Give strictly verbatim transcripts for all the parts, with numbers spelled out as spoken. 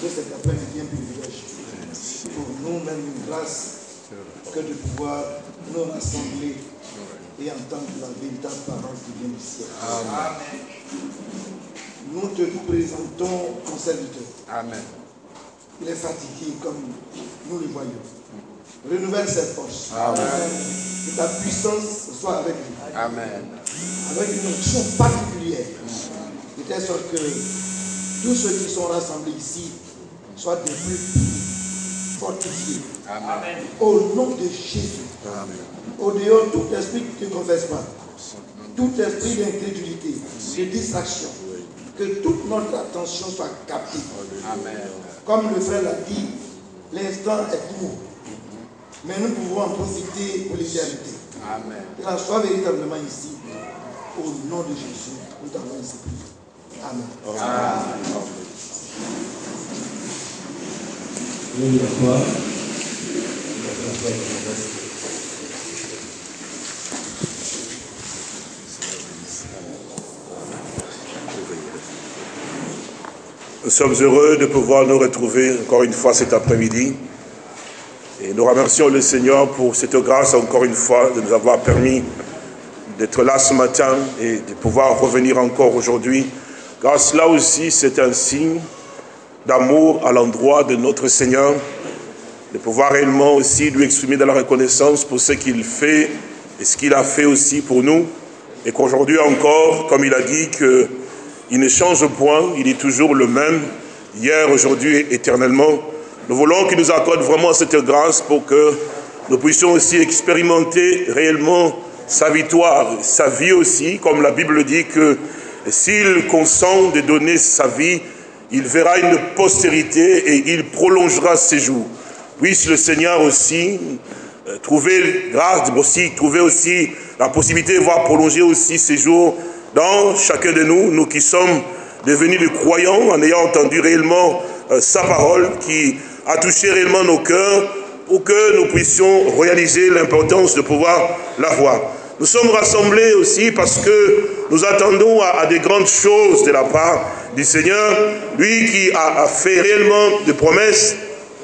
que cet après-midi un privilège pour nous, même une grâce, que de pouvoir nous rassembler et entendre la véritable parole qui vient du ciel. Amen. Nous te présentons ton serviteur. Amen. Il est fatigué comme nous le voyons. Renouvelle ses forces. Amen. Que ta puissance soit avec lui. Amen. Avec une onction particulière. De telle sorte que tous ceux qui sont rassemblés ici soient des plus fortifiés. Amen. Au nom de Jésus. Amen. Au dehors, tout esprit qui ne te confesse pas, tout esprit d'incrédulité, de distraction, que toute notre attention soit captée. Amen. Comme le frère l'a dit, l'instant est court, mais nous pouvons en profiter pour l'éternité. Amen. Que la soit véritablement ici, au nom de Jésus, nous t'avons ainsi prié. Amen. Amen. Oui, la foi. Nous sommes heureux de pouvoir nous retrouver encore une fois cet après-midi. Et nous remercions le Seigneur pour cette grâce encore une fois de nous avoir permis d'être là ce matin et de pouvoir revenir encore aujourd'hui. Car cela aussi c'est un signe d'amour à l'endroit de notre Seigneur, de pouvoir réellement aussi lui exprimer de la reconnaissance pour ce qu'il fait et ce qu'il a fait aussi pour nous. Et qu'aujourd'hui encore, comme il a dit que il ne change point, il est toujours le même, hier, aujourd'hui et éternellement. Nous voulons qu'il nous accorde vraiment cette grâce pour que nous puissions aussi expérimenter réellement sa victoire, sa vie aussi, comme la Bible dit que s'il consent de donner sa vie, il verra une postérité et il prolongera ses jours. Puisse le Seigneur aussi euh, trouver grâce, aussi trouver aussi la possibilité de voir prolonger aussi ses jours dans chacun de nous, nous qui sommes devenus des croyants, en ayant entendu réellement euh, sa parole qui a touché réellement nos cœurs pour que nous puissions réaliser l'importance de pouvoir la voir. Nous sommes rassemblés aussi parce que nous attendons à, à des grandes choses de la part du Seigneur, lui qui a, a fait réellement des promesses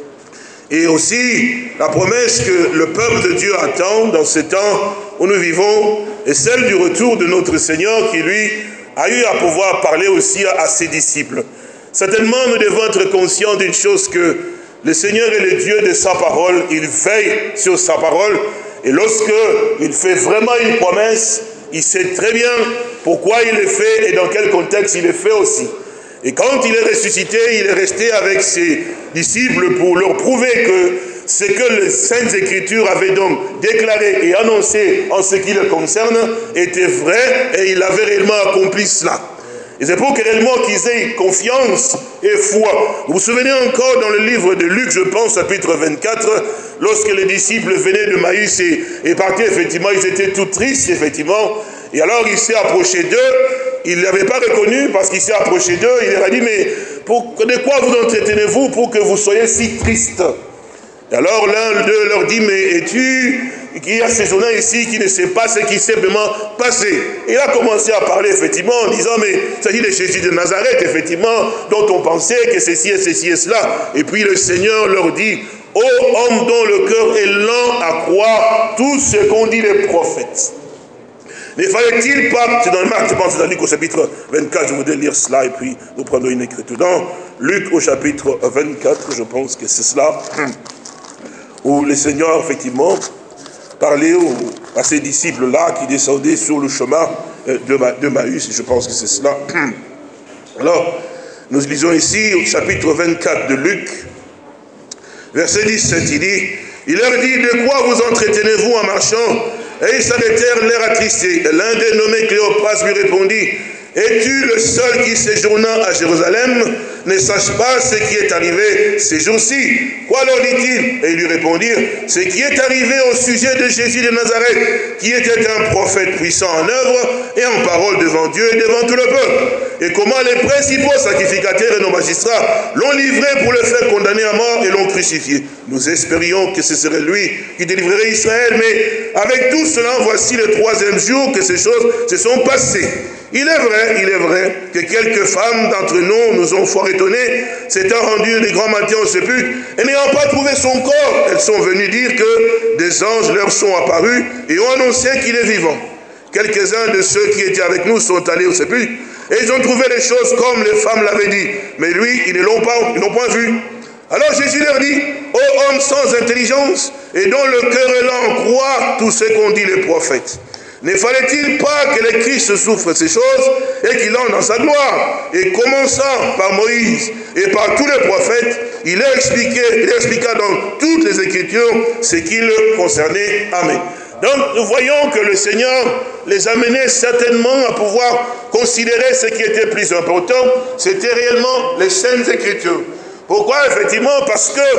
et aussi la promesse que le peuple de Dieu attend dans ce temps où nous vivons et celle du retour de notre Seigneur qui lui a eu à pouvoir parler aussi à, à ses disciples. Certainement nous devons être conscients d'une chose, que le Seigneur est le Dieu de sa parole, il veille sur sa parole et lorsque il fait vraiment une promesse, il sait très bien pourquoi il le fait et dans quel contexte il le fait aussi. Et quand il est ressuscité, il est resté avec ses disciples pour leur prouver que ce que les Saintes Écritures avaient donc déclaré et annoncé en ce qui le concerne était vrai et il avait réellement accompli cela. Et c'est pour que réellement qu'ils aient confiance et foi. Vous vous souvenez encore dans le livre de Luc, je pense, chapitre vingt-quatre, lorsque les disciples venaient de Maïs et, et partaient, effectivement, ils étaient tout tristes, effectivement. Et alors il s'est approché d'eux, il ne l'avait pas reconnu parce qu'il s'est approché d'eux, il leur a dit, mais pour, de quoi vous entretenez-vous pour que vous soyez si tristes? Et alors l'un d'eux leur dit, mais es-tu qui a séjourné ici, qui ne sait pas ce qui s'est vraiment passé? Et il a commencé à parler effectivement en disant, mais il s'agit de Jésus de Nazareth, effectivement, dont on pensait que ceci et ceci et cela. Et puis le Seigneur leur dit, ô homme dont le cœur est lent à croire tout ce qu'ont dit les prophètes. Ne fallait-il pas, c'est dans Marc, je pense, dans Luc au chapitre vingt-quatre, je voudrais lire cela et puis nous prendrons une écriture. Dans Luc au chapitre vingt-quatre, je pense que c'est cela, où le Seigneur, effectivement, parlait aux, à ces disciples-là qui descendaient sur le chemin de, Ma, de Maüs, je pense que c'est cela. Alors, nous lisons ici au chapitre vingt-quatre de Luc, verset dix-sept, il dit, il leur dit, de quoi vous entretenez-vous en marchant? Et ils s'arrêtèrent l'air attristés. L'un des nommés Cléopas lui répondit, es-tu le seul qui séjourna à Jérusalem ne sache pas ce qui est arrivé ces jours-ci? Quoi leur dit-il? Et ils lui répondirent, ce qui est arrivé au sujet de Jésus de Nazareth, qui était un prophète puissant en œuvre et en parole devant Dieu et devant tout le peuple. Et comment les principaux sacrificateurs et nos magistrats l'ont livré pour le faire condamner à mort et l'ont crucifié. Nous espérions que ce serait lui qui délivrerait Israël, mais avec tout cela, voici le troisième jour que ces choses se sont passées. Il est vrai, il est vrai que quelques femmes d'entre nous nous ont fort étonnés, s'étant rendues les grands matins au sépulcre, et n'ayant pas trouvé son corps, elles sont venues dire que des anges leur sont apparus et ont annoncé qu'il est vivant. Quelques-uns de ceux qui étaient avec nous sont allés au sépulcre, et ils ont trouvé les choses comme les femmes l'avaient dit. Mais lui, ils ne l'ont pas, ils n'ont pas vu. Alors Jésus leur dit, ô hommes sans intelligence, et dont le cœur est lent, croient tout ce qu'ont dit les prophètes. Ne fallait-il pas que le Christ souffre ces choses et qu'il entre dans sa gloire? Et commençant par Moïse et par tous les prophètes, il a expliqué, il expliqua dans toutes les Écritures ce qui le concernait. Amen. Donc nous voyons que le Seigneur les amenait certainement à pouvoir considérer ce qui était plus important, c'était réellement les Saintes Écritures. Pourquoi? Effectivement, parce que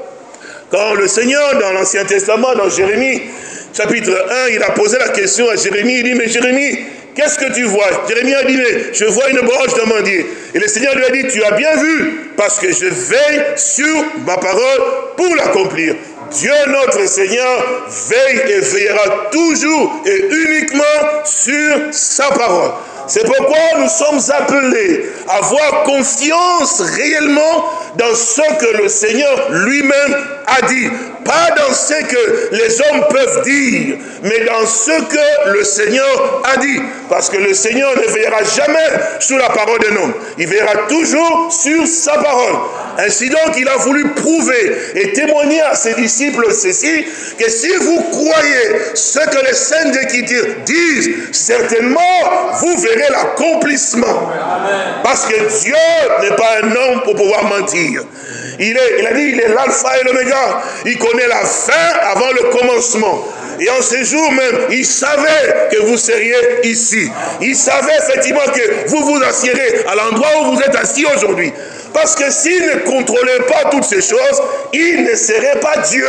quand le Seigneur, dans l'Ancien Testament, dans Jérémie, chapitre un, il a posé la question à Jérémie, il dit, mais Jérémie, qu'est-ce que tu vois? Jérémie a dit, mais je vois une branche d'amandier. Et le Seigneur lui a dit, tu as bien vu, parce que je veille sur ma parole pour l'accomplir. Dieu notre Seigneur veille et veillera toujours et uniquement sur sa parole. C'est pourquoi nous sommes appelés à avoir confiance réellement dans ce que le Seigneur lui-même a dit. Pas dans ce que les hommes peuvent dire, mais dans ce que le Seigneur a dit. Parce que le Seigneur ne veillera jamais sur la parole d'un homme. Il veillera toujours sur sa parole. Ainsi donc, il a voulu prouver et témoigner à ses disciples ceci, que si vous croyez ce que les Saintes Écritures disent, certainement, vous verrez l'accomplissement. Parce que Dieu n'est pas un homme pour pouvoir mentir. Il, est, il a dit, il est l'alpha et l'oméga. Il connaît la fin avant le commencement. Et en ces jours même, il savait que vous seriez ici. Il savait effectivement que vous vous assiérez à l'endroit où vous êtes assis aujourd'hui. Parce que s'il ne contrôlait pas toutes ces choses, il ne serait pas Dieu.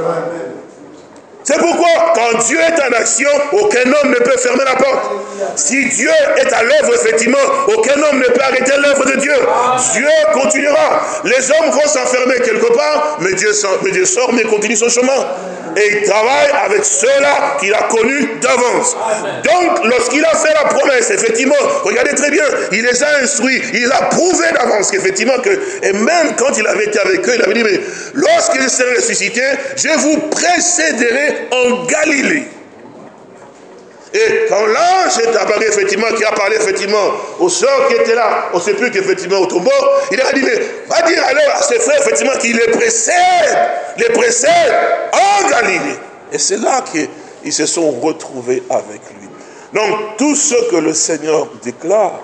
C'est pourquoi, quand Dieu est en action, aucun homme ne peut fermer la porte. Si Dieu est à l'œuvre, effectivement, aucun homme ne peut arrêter l'œuvre de Dieu. Dieu continuera. Les hommes vont s'enfermer quelque part, mais Dieu, mais Dieu sort, mais continue son chemin. Et il travaille avec ceux-là qu'il a connus d'avance. Donc, lorsqu'il a fait la promesse, effectivement, regardez très bien, il les a instruits, il a prouvé d'avance qu'effectivement, que, et même quand il avait été avec eux, il avait dit, mais lorsqu'il serait ressuscité, je vous précéderai en Galilée. Et quand l'ange est apparu, effectivement, qui a parlé, effectivement, aux sœurs qui étaient là, on ne sait plus qu'effectivement, au tombeau, il a dit, mais va dire alors à ses frères, effectivement, qu'il les précède, les précède en Galilée. Et c'est là qu'ils se sont retrouvés avec lui. Donc, tout ce que le Seigneur déclare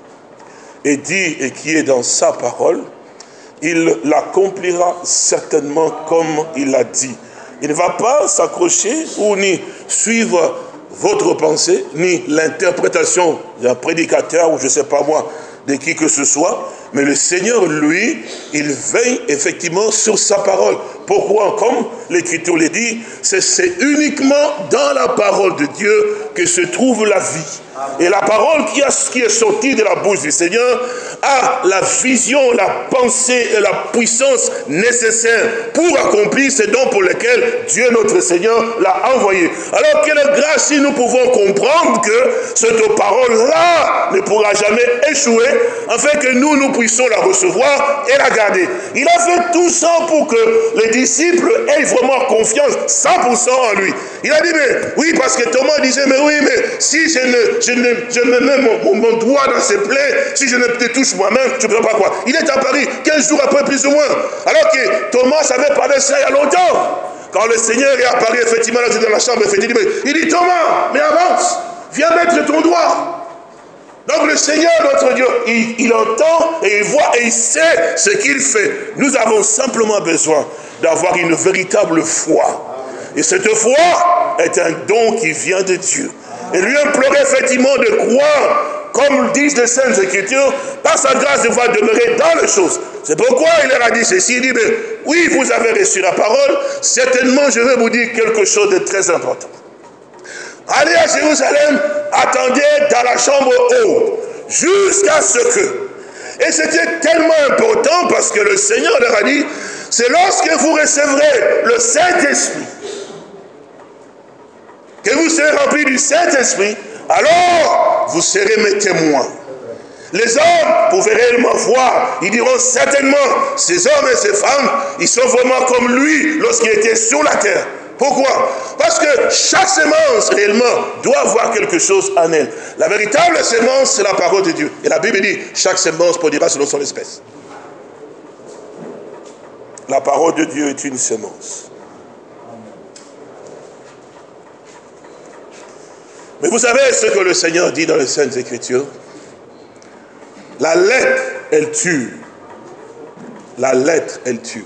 et dit et qui est dans sa parole, il l'accomplira certainement comme il l'a dit. Il ne va pas s'accrocher ou ni suivre votre pensée, ni l'interprétation d'un prédicateur, ou je ne sais pas moi, de qui que ce soit, mais le Seigneur, lui, il veille effectivement sur sa parole. Pourquoi? Comme l'Écriture le dit, c'est uniquement dans la parole de Dieu que se trouve la vie. Et la parole qui, a, qui est sortie de la bouche du Seigneur a la vision, la pensée et la puissance nécessaires pour accomplir ce dons pour lesquels Dieu notre Seigneur l'a envoyé. Alors quelle grâce si nous pouvons comprendre que cette parole-là ne pourra jamais échouer, afin que nous, nous puissions la recevoir et la garder. Il a fait tout ça pour que les disciples aient vraiment confiance cent pour cent en lui. Il a dit, mais oui, parce que Thomas disait, mais oui, mais si je ne, je ne, je ne mets mon, mon doigt dans ses plaies, si je ne te touche moi-même, je ne sais pas quoi. Il est à Paris quinze jours après, plus ou moins. Alors que Thomas avait parlé de ça il y a longtemps. Quand le Seigneur est apparu, effectivement, là, dans la chambre, effectivement, il dit, Thomas, mais avance, viens mettre ton doigt. Donc le Seigneur, notre Dieu, il, il entend et il voit et il sait ce qu'il fait. Nous avons simplement besoin d'avoir une véritable foi. Et cette foi est un don qui vient de Dieu. Et lui implorer effectivement de croire, comme disent les Saintes Écritures, par sa grâce de pouvoir demeurer dans les choses. C'est pourquoi il leur a dit ceci, il dit, mais oui, vous avez reçu la parole, certainement je vais vous dire quelque chose de très important. Allez à Jérusalem, attendez dans la chambre haute, jusqu'à ce que... Et c'était tellement important parce que le Seigneur leur a dit, c'est lorsque vous recevrez le Saint-Esprit, que vous serez remplis du Saint-Esprit, alors vous serez mes témoins. Les hommes pouvaient réellement voir, ils diront certainement, ces hommes et ces femmes, ils sont vraiment comme lui lorsqu'il était sur la terre. Pourquoi? Parce que chaque sémence réellement doit avoir quelque chose en elle. La véritable sémence, c'est la parole de Dieu. Et la Bible dit, chaque sémence produira selon son espèce. La parole de Dieu est une sémence. Mais vous savez ce que le Seigneur dit dans les Saintes Écritures? La lettre, elle tue. La lettre, elle tue.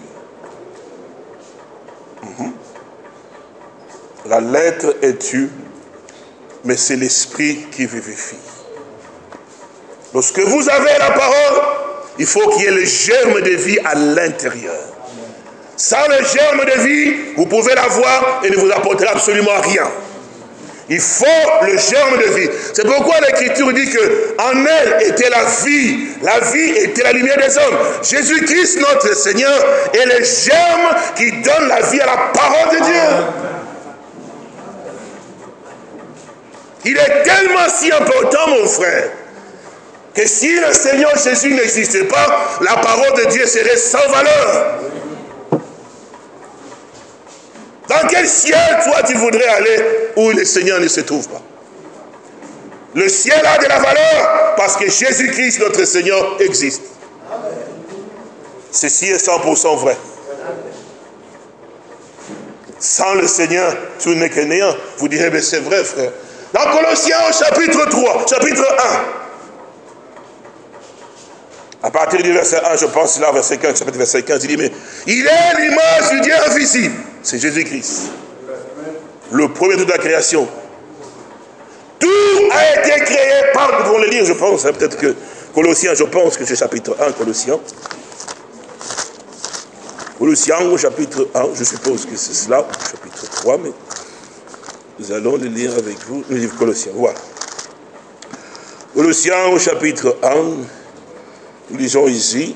Mm-hmm. La lettre, elle tue, mais c'est l'esprit qui vivifie. Lorsque vous avez la parole, il faut qu'il y ait le germe de vie à l'intérieur. Sans le germe de vie, vous pouvez l'avoir et ne vous apportera absolument rien. Il faut le germe de vie. C'est pourquoi l'Écriture dit qu'en elle était la vie. La vie était la lumière des hommes. Jésus-Christ, notre Seigneur, est le germe qui donne la vie à la parole de Dieu. Il est tellement si important, mon frère, que si le Seigneur Jésus n'existait pas, la parole de Dieu serait sans valeur. Dans quel ciel, toi, tu voudrais aller où le Seigneur ne se trouve pas? Le ciel a de la valeur parce que Jésus-Christ, notre Seigneur, existe. Ceci est cent pour cent vrai. Sans le Seigneur, tout n'est que néant. Vous direz, mais c'est vrai, frère. Dans Colossiens, au chapitre trois, chapitre un, à partir du verset un, je pense là, verset quinze, chapitre verset quinze, il dit, mais il est l'image du Dieu invisible. C'est Jésus-Christ. Le premier de toute la création. Tout a été créé par, nous pouvons le lire, je pense, hein, peut-être que Colossiens, je pense que c'est chapitre un, Colossiens. Colossiens au chapitre un, je suppose que c'est cela, chapitre trois, mais nous allons le lire avec vous, le livre Colossiens, voilà. Colossiens au chapitre un, nous lisons ici,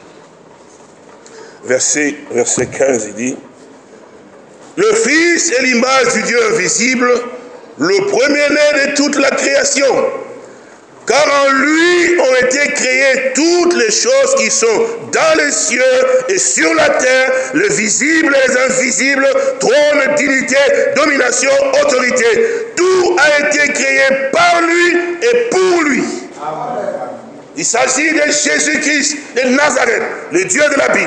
verset, verset quinze, il dit, le Fils est l'image du Dieu invisible, le premier-né de toute la création. Car en lui ont été créées toutes les choses qui sont dans les cieux et sur la terre, le visible et les invisibles, trône, dignité, domination, autorité. Tout a été créé par lui et pour lui. Amen. Il s'agit de Jésus-Christ de Nazareth, le Dieu de la Bible.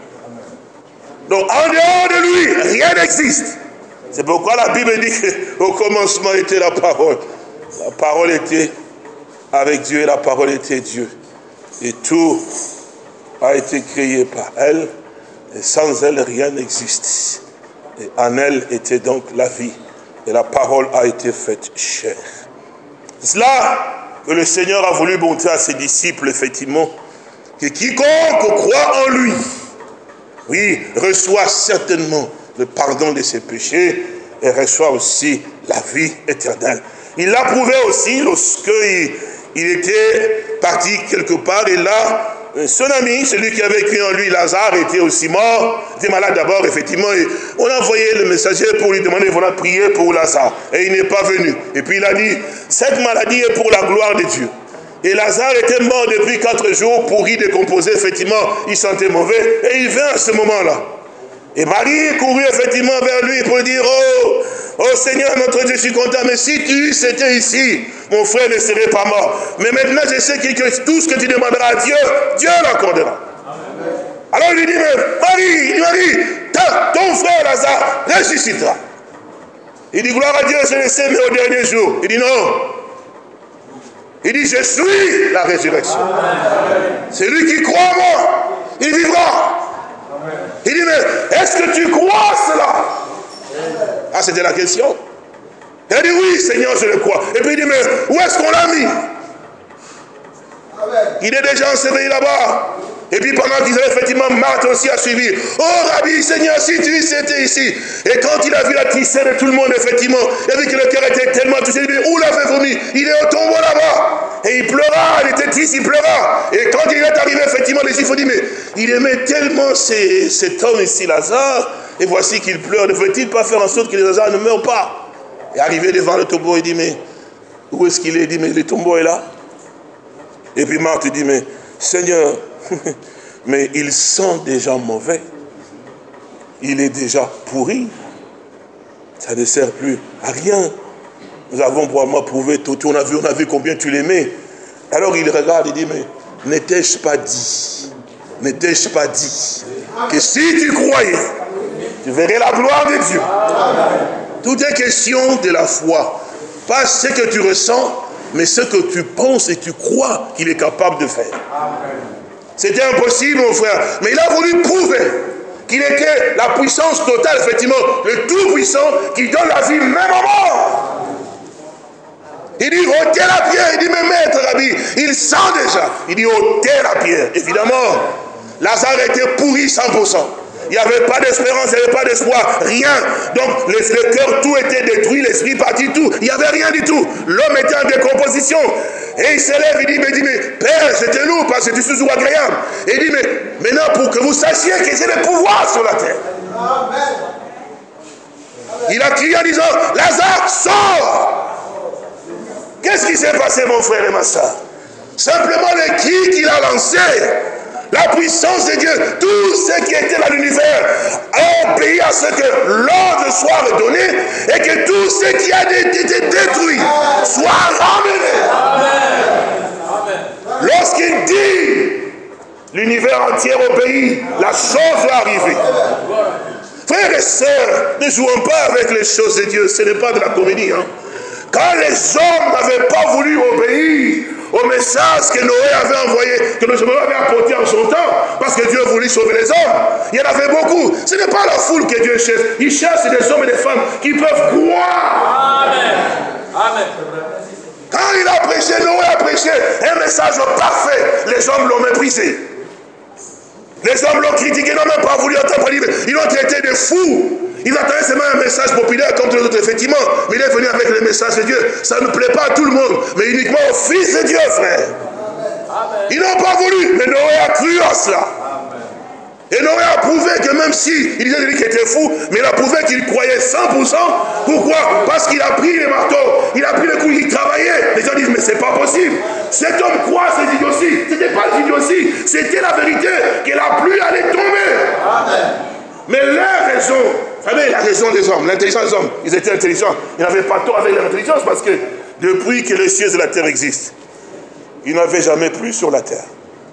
Donc en dehors de lui, rien n'existe. C'est pourquoi la Bible dit qu'au commencement était la parole. La parole était avec Dieu et la parole était Dieu. Et tout a été créé par elle. Et sans elle, rien n'existe. Et en elle était donc la vie. Et la parole a été faite chair. C'est cela que le Seigneur a voulu montrer à ses disciples, effectivement, que quiconque croit en lui, oui, reçoit certainement le pardon de ses péchés et reçoit aussi la vie éternelle. Il l'a prouvé aussi lorsqu'il il était parti quelque part et là, son ami, celui qui avait cru en lui, Lazare, était aussi mort, était malade d'abord, effectivement, et on a envoyé le messager pour lui demander, voilà, prier pour Lazare, et il n'est pas venu. Et puis il a dit, cette maladie est pour la gloire de Dieu. Et Lazare était mort depuis quatre jours, pourri, décomposé, effectivement, il sentait mauvais, et il vint à ce moment-là. Et Marie courut effectivement vers lui pour dire, oh, oh Seigneur, notre Dieu, je suis content, mais si tu étais ici, mon frère ne serait pas mort. Mais maintenant, je sais que tout ce que tu demanderas à Dieu, Dieu l'accordera. Alors il lui dit, mais Marie, il dit, Marie, ton frère Lazare ressuscitera. Il dit, gloire à Dieu, je le sais, mais au dernier jour. Il dit, non. Il dit, je suis la résurrection. C'est lui qui croit en moi. Il vivra. Il dit, mais est-ce que tu crois cela? Ah, c'était la question. Il a dit, oui, Seigneur, je le crois. Et puis il dit, mais où est-ce qu'on l'a mis? Il est déjà enseveli là-bas. Et puis pendant qu'ils avaient effectivement, Marthe aussi a suivi. Oh, Rabbi, Seigneur, si tu étais ici. Et quand il a vu la tissée de tout le monde, effectivement, il a vu que le cœur était tellement touché. Il dit, où l'avez-vous mis? Il est au tombeau là-bas. Et il pleura, il était triste, il pleura. Et quand il est arrivé, effectivement, les Juifs ont dit, mais il aimait tellement ces, cet homme ici, Lazare. Et voici qu'il pleure. Ne veut-il pas faire en sorte que les Lazare ne meurent pas? Et arrivé devant le tombeau, il dit, mais où est-ce qu'il est? Il dit, mais le tombeau est là. Et puis Marthe dit, mais Seigneur, mais il sent déjà mauvais. Il est déjà pourri. Ça ne sert plus à rien. Nous avons probablement prouvé tout, on a vu, on a vu combien tu l'aimais. Alors il regarde et dit, mais n'étais-je pas dit, n'étais-je pas dit que si tu croyais, tu verrais la gloire de Dieu. Tout est question de la foi. Pas ce que tu ressens, mais ce que tu penses et tu crois qu'il est capable de faire. C'était impossible, mon frère. Mais il a voulu prouver qu'il était la puissance totale, effectivement, le tout-puissant qui donne la vie même au mort. Il dit, ôtez la pierre. Il dit, mais maître, Rabbi, il sent déjà. Il dit, ôtez la pierre. Évidemment, Lazare était pourri cent pour cent. Il n'y avait pas d'espérance, il n'y avait pas d'espoir, rien. Donc, le, le cœur, tout était détruit, l'esprit parti, tout. Il n'y avait rien du tout. L'homme était en décomposition. Et il s'élève, il dit, mais, dit, mais Père, c'était lourd parce que tu suis sous agréable. Et il dit, mais maintenant, pour que vous sachiez que j'ai le pouvoir sur la terre. Amen. Il a crié en disant, Lazare, sors. Qu'est-ce qui s'est passé, mon frère et ma soeur? Simplement le cri qu'il a lancé. La puissance de Dieu, tout ce qui était dans l'univers a obéi à ce que l'ordre soit redonné et que tout ce qui a été détruit soit ramené. Amen. Lorsqu'il dit, l'univers entier obéit, la chose va arriver. Frères et sœurs, ne jouons pas avec les choses de Dieu, ce n'est pas de la comédie. Hein. Quand les hommes n'avaient pas voulu obéir au message que Noé avait envoyé, que Noé avait apporté en son temps, parce que Dieu voulait sauver les hommes, il y en avait beaucoup. Ce n'est pas la foule que Dieu cherche. Il cherche des hommes et des femmes qui peuvent croire. Amen. Amen. Quand il a prêché, Noé a prêché un message parfait, les hommes l'ont méprisé. Les hommes l'ont critiqué, n'ont même pas voulu entendre parler. Ils l'ont traité de fou. Il attendait seulement un message populaire comme tous les autres, effectivement. Mais il est venu avec le message de Dieu. Ça ne plaît pas à tout le monde, mais uniquement au Fils de Dieu, frère. Amen. Ils n'ont pas voulu, mais Noé a cru à cela. Amen. Et Noé a prouvé que même si il disait qu'il était fou, mais il a prouvé qu'il croyait cent pour cent. Pourquoi? Parce qu'il a pris les marteaux, il a pris le coup, il travaillait. Les gens disent, mais c'est pas possible. Cet homme croit ces idioties. Ce n'était pas des idioties, c'était la vérité, que la pluie allait tomber. Amen. Mais leur raison, vous savez, la raison des hommes, l'intelligence des hommes, ils étaient intelligents. Ils n'avaient pas tort avec leur intelligence parce que depuis que les cieux et la terre existent, ils n'avaient jamais plu sur la terre.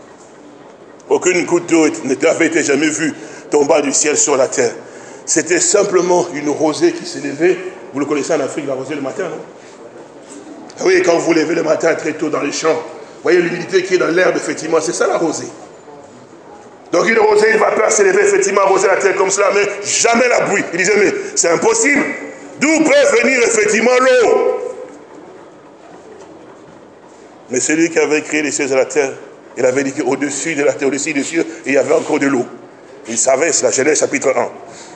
Aucune goutte d'eau n'avait été jamais vue tombant du ciel sur la terre. C'était simplement une rosée qui s'est levée. Vous le connaissez en Afrique, la rosée le matin, non? Ah oui, quand vous levez le matin très tôt dans les champs, vous voyez l'humidité qui est dans l'herbe, effectivement, c'est ça la rosée. Donc une rosée, une vapeur s'est levée, effectivement, arroser la terre comme cela, mais jamais la pluie. Il disait, mais c'est impossible. D'où peut venir effectivement l'eau? Mais celui qui avait créé les cieux et la terre, il avait dit qu'au-dessus de la terre, au-dessus des cieux, il y avait encore de l'eau. Il savait, c'est la Genèse chapitre un.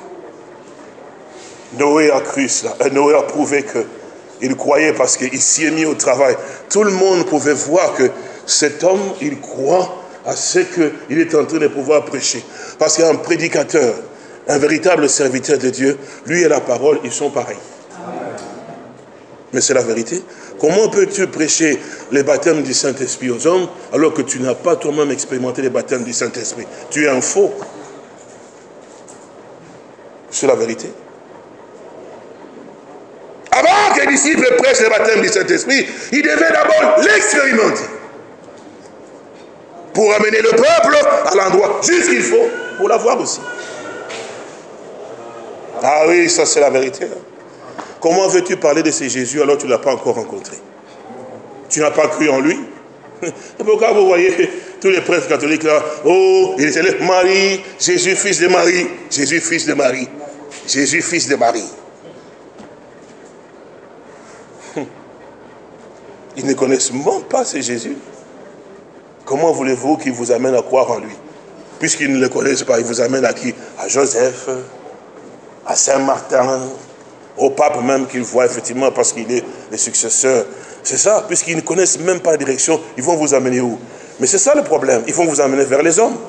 Noé a cru cela. Noé a prouvé qu'il croyait parce qu'il s'y est mis au travail. Tout le monde pouvait voir que cet homme, il croit à ce qu'il est en train de pouvoir prêcher. Parce qu'un prédicateur, un véritable serviteur de Dieu, lui et la parole, ils sont pareils. Amen. Mais c'est la vérité. Comment peux-tu prêcher les baptêmes du Saint-Esprit aux hommes alors que tu n'as pas toi-même expérimenté les baptêmes du Saint-Esprit? Tu es un faux. C'est la vérité. Avant que les disciples prêchent les baptêmes du Saint-Esprit, ils devaient d'abord l'expérimenter. Pour amener le peuple à l'endroit juste qu'il faut pour l'avoir aussi. Ah oui, ça c'est la vérité. Comment veux-tu parler de ce Jésus alors que tu ne l'as pas encore rencontré? Tu n'as pas cru en lui? Et pourquoi vous voyez tous les prêtres catholiques là? Oh, il est le Marie, Jésus fils de Marie, Jésus fils de Marie, Jésus fils de Marie. Ils ne connaissent même pas ce Jésus. Comment voulez-vous qu'il vous amène à croire en lui? Puisqu'ils ne le connaissent pas, ils vous amènent à qui? À Joseph, à Saint-Martin, au pape même qu'ils voient effectivement parce qu'il est le successeur. C'est ça, puisqu'ils ne connaissent même pas la direction, ils vont vous amener où? Mais c'est ça le problème, ils vont vous amener vers les hommes.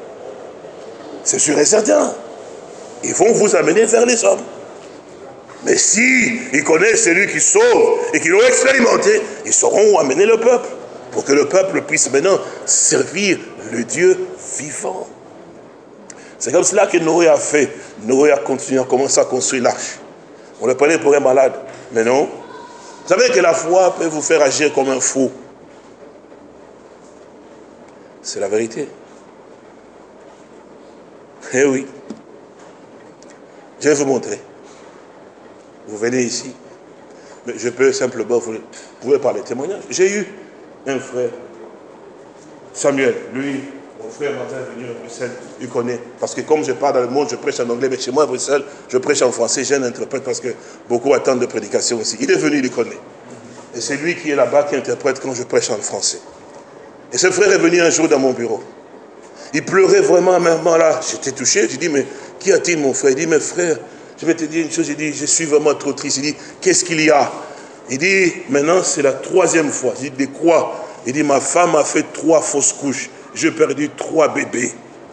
C'est sûr et certain. Ils vont vous amener vers les hommes. Mais Et si ils connaissent celui qui sauve et qui l'ont expérimenté, ils sauront où amener le peuple. Pour que le peuple puisse maintenant servir le Dieu vivant. C'est comme cela que Noé a fait. Noé a continué, a commencé à construire l'arche. On le prenait pour un malade. Mais non. Vous savez que la foi peut vous faire agir comme un fou. C'est la vérité. Eh oui. Je vais vous montrer. Vous venez ici. Mais je peux simplement, vous pouvez parler témoignage. J'ai eu un frère, Samuel, lui, mon frère Martin est venu à Bruxelles, il connaît. Parce que comme je parle dans le monde, je prêche en anglais, mais chez moi à Bruxelles, je prêche en français, j'ai un interprète parce que beaucoup attendent de prédication aussi. Il est venu, il le connaît. Et c'est lui qui est là-bas qui interprète quand je prêche en français. Et ce frère est venu un jour dans mon bureau. Il pleurait vraiment amèrement là. J'étais touché, j'ai dit, mais qu'y a-t-il mon frère? Il dit, mais frère, je vais te dire une chose, j'ai dit, je suis vraiment trop triste. Il dit, qu'est-ce qu'il y a? Il dit, maintenant c'est la troisième fois. Je dis, de quoi? Il dit, ma femme a fait trois fausses couches. J'ai perdu trois bébés.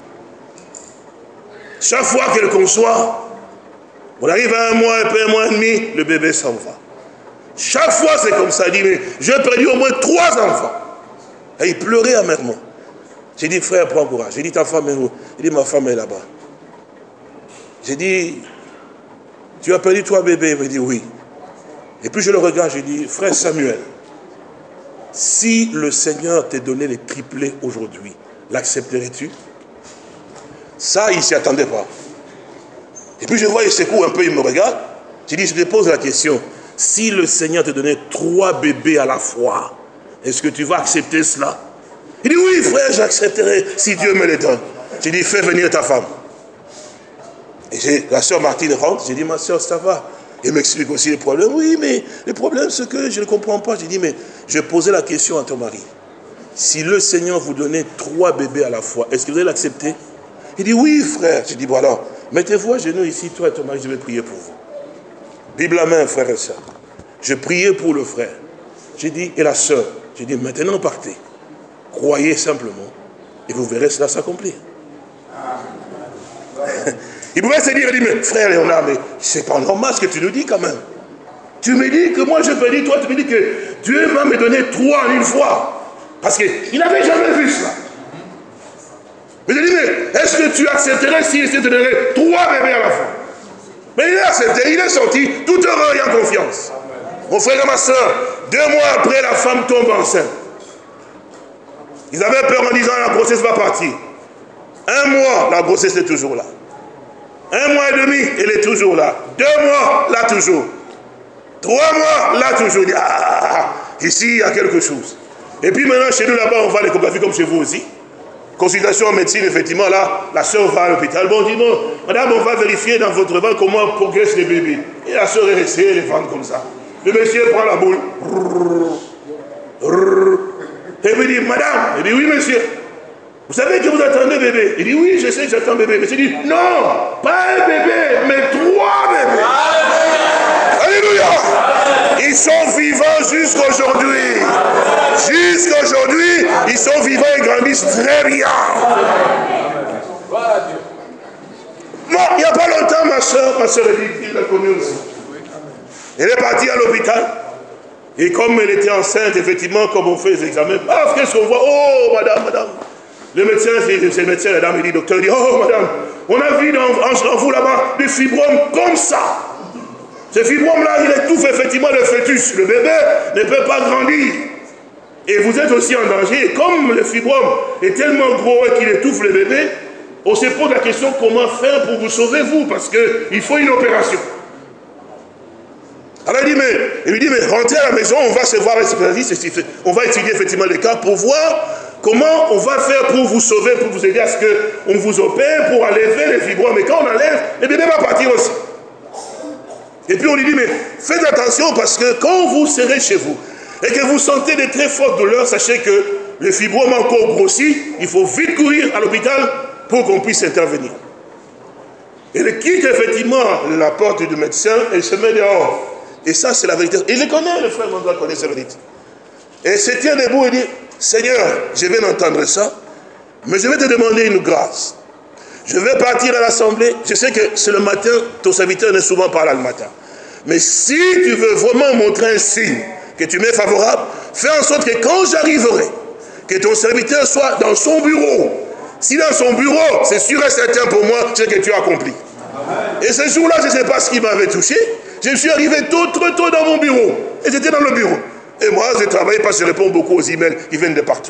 Chaque fois qu'elle conçoit, on arrive à un mois, un peu un mois et demi, le bébé s'en va. Chaque fois c'est comme ça. Il dit, mais j'ai perdu au moins trois enfants. Et il pleurait amèrement. J'ai dit, frère, prends courage. J'ai dit, ta femme est où? Il dit, ma femme est là-bas. J'ai dit, tu as perdu trois bébés? Il me dit, oui. Et puis je le regarde, je dis, frère Samuel, si le Seigneur t'a donné les triplés aujourd'hui, l'accepterais-tu? Ça, il ne s'y attendait pas. Et puis je vois, il secoue un peu, il me regarde. J'ai dit, je te pose la question, si le Seigneur te donnait trois bébés à la fois, est-ce que tu vas accepter cela? Il dit, oui frère, j'accepterai si Dieu me les donne. J'ai dit, fais venir ta femme. Et j'ai, la sœur Martine rentre, j'ai dit, ma sœur, ça va? Il m'explique aussi les problèmes. Oui, mais le problème, c'est que je ne comprends pas. J'ai dit, mais je posais la question à ton mari. Si le Seigneur vous donnait trois bébés à la fois, est-ce que vous allez l'accepter? Il dit, oui, frère. J'ai dit, bon alors, mettez-vous à genoux ici, toi et ton mari, je vais prier pour vous. Bible à main, frère et soeur. Je priais pour le frère. J'ai dit, et la sœur? J'ai dit, maintenant partez. Croyez simplement, et vous verrez cela s'accomplir. Il pouvait se dire, il dit, mais frère Léonard, mais c'est pas normal ce que tu nous dis quand même. Tu me dis que moi je peux dire, toi tu me dis que Dieu m'a me donné trois en une fois. Parce qu'il n'avait jamais vu cela. Mais je dis, mais est-ce que tu accepterais s'il te donnerait trois bébés à la fois? Mais il a accepté, il est sorti, tout heureux et en confiance. Mon frère et ma soeur, deux mois après, la femme tombe enceinte. Ils avaient peur en disant, la grossesse va partir. Un mois, la grossesse est toujours là. Un mois et demi, elle est toujours là. Deux mois, là toujours. Trois mois, là toujours. Ah, ici, il y a quelque chose. Et puis maintenant, chez nous, là-bas, on va à l'échographie comme chez vous aussi. Consultation en médecine, effectivement, là, la soeur va à l'hôpital. Bon, dis bon, madame, on va vérifier dans votre ventre comment progressent les bébés. Et la soeur est restée, les ventres comme ça. Le monsieur prend la boule. Et puis il dit, madame, il dit, oui, monsieur. Vous savez que vous attendez bébé? Il dit, oui, je sais que j'attends bébé. Mais il dit, non, pas un bébé, mais trois bébés. Alléluia. Ils sont vivants jusqu'aujourd'hui. Jusqu'aujourd'hui, ils sont vivants et grandissent très bien. Moi, il n'y a pas longtemps, ma soeur, ma soeur Edith, il l'a connue aussi. Elle est partie à l'hôpital. Et comme elle était enceinte, effectivement, comme on fait les examens, ah, qu'est-ce qu'on voit? Oh, madame, madame. Le médecin, c'est le médecin, la dame, il dit, docteur, il dit, oh, madame, on a vu dans, en, en vous là-bas des fibromes comme ça. Ces fibromes-là, il étouffe effectivement le fœtus. Le bébé ne peut pas grandir. Et vous êtes aussi en danger. Et comme le fibrome est tellement gros et qu'il étouffe le bébé, on se pose la question comment faire pour vous sauver, vous, parce qu'il faut une opération. Alors il dit, mais, il lui dit, mais rentrez à la maison, on va se voir avec spécialiste, on va étudier effectivement les cas pour voir comment on va faire pour vous sauver, pour vous aider à ce qu'on vous opère, pour enlever les fibromes. Mais quand on enlève, le bébé va partir aussi. Et puis on lui dit, mais faites attention parce que quand vous serez chez vous et que vous sentez de très fortes douleurs, sachez que le fibrome a encore grossi, il faut vite courir à l'hôpital pour qu'on puisse intervenir. Elle quitte effectivement la porte du médecin et se met dehors. Et ça, c'est la vérité. Il le connaît, le frère Mandra connaît cette vérité. Et il se tient debout et dit, Seigneur, je viens d'entendre ça, mais je vais te demander une grâce. Je vais partir à l'assemblée. Je sais que c'est le matin, ton serviteur n'est souvent pas là le matin. Mais si tu veux vraiment montrer un signe que tu m'es favorable, fais en sorte que quand j'arriverai, que ton serviteur soit dans son bureau. Si dans son bureau, c'est sûr et certain pour moi ce que tu as accompli. Et ce jour-là, je ne sais pas ce qui m'avait touché. Je suis arrivé tôt, trop tôt dans mon bureau. Et j'étais dans le bureau. Et moi, je travaille parce que je réponds beaucoup aux emails qui viennent de partout.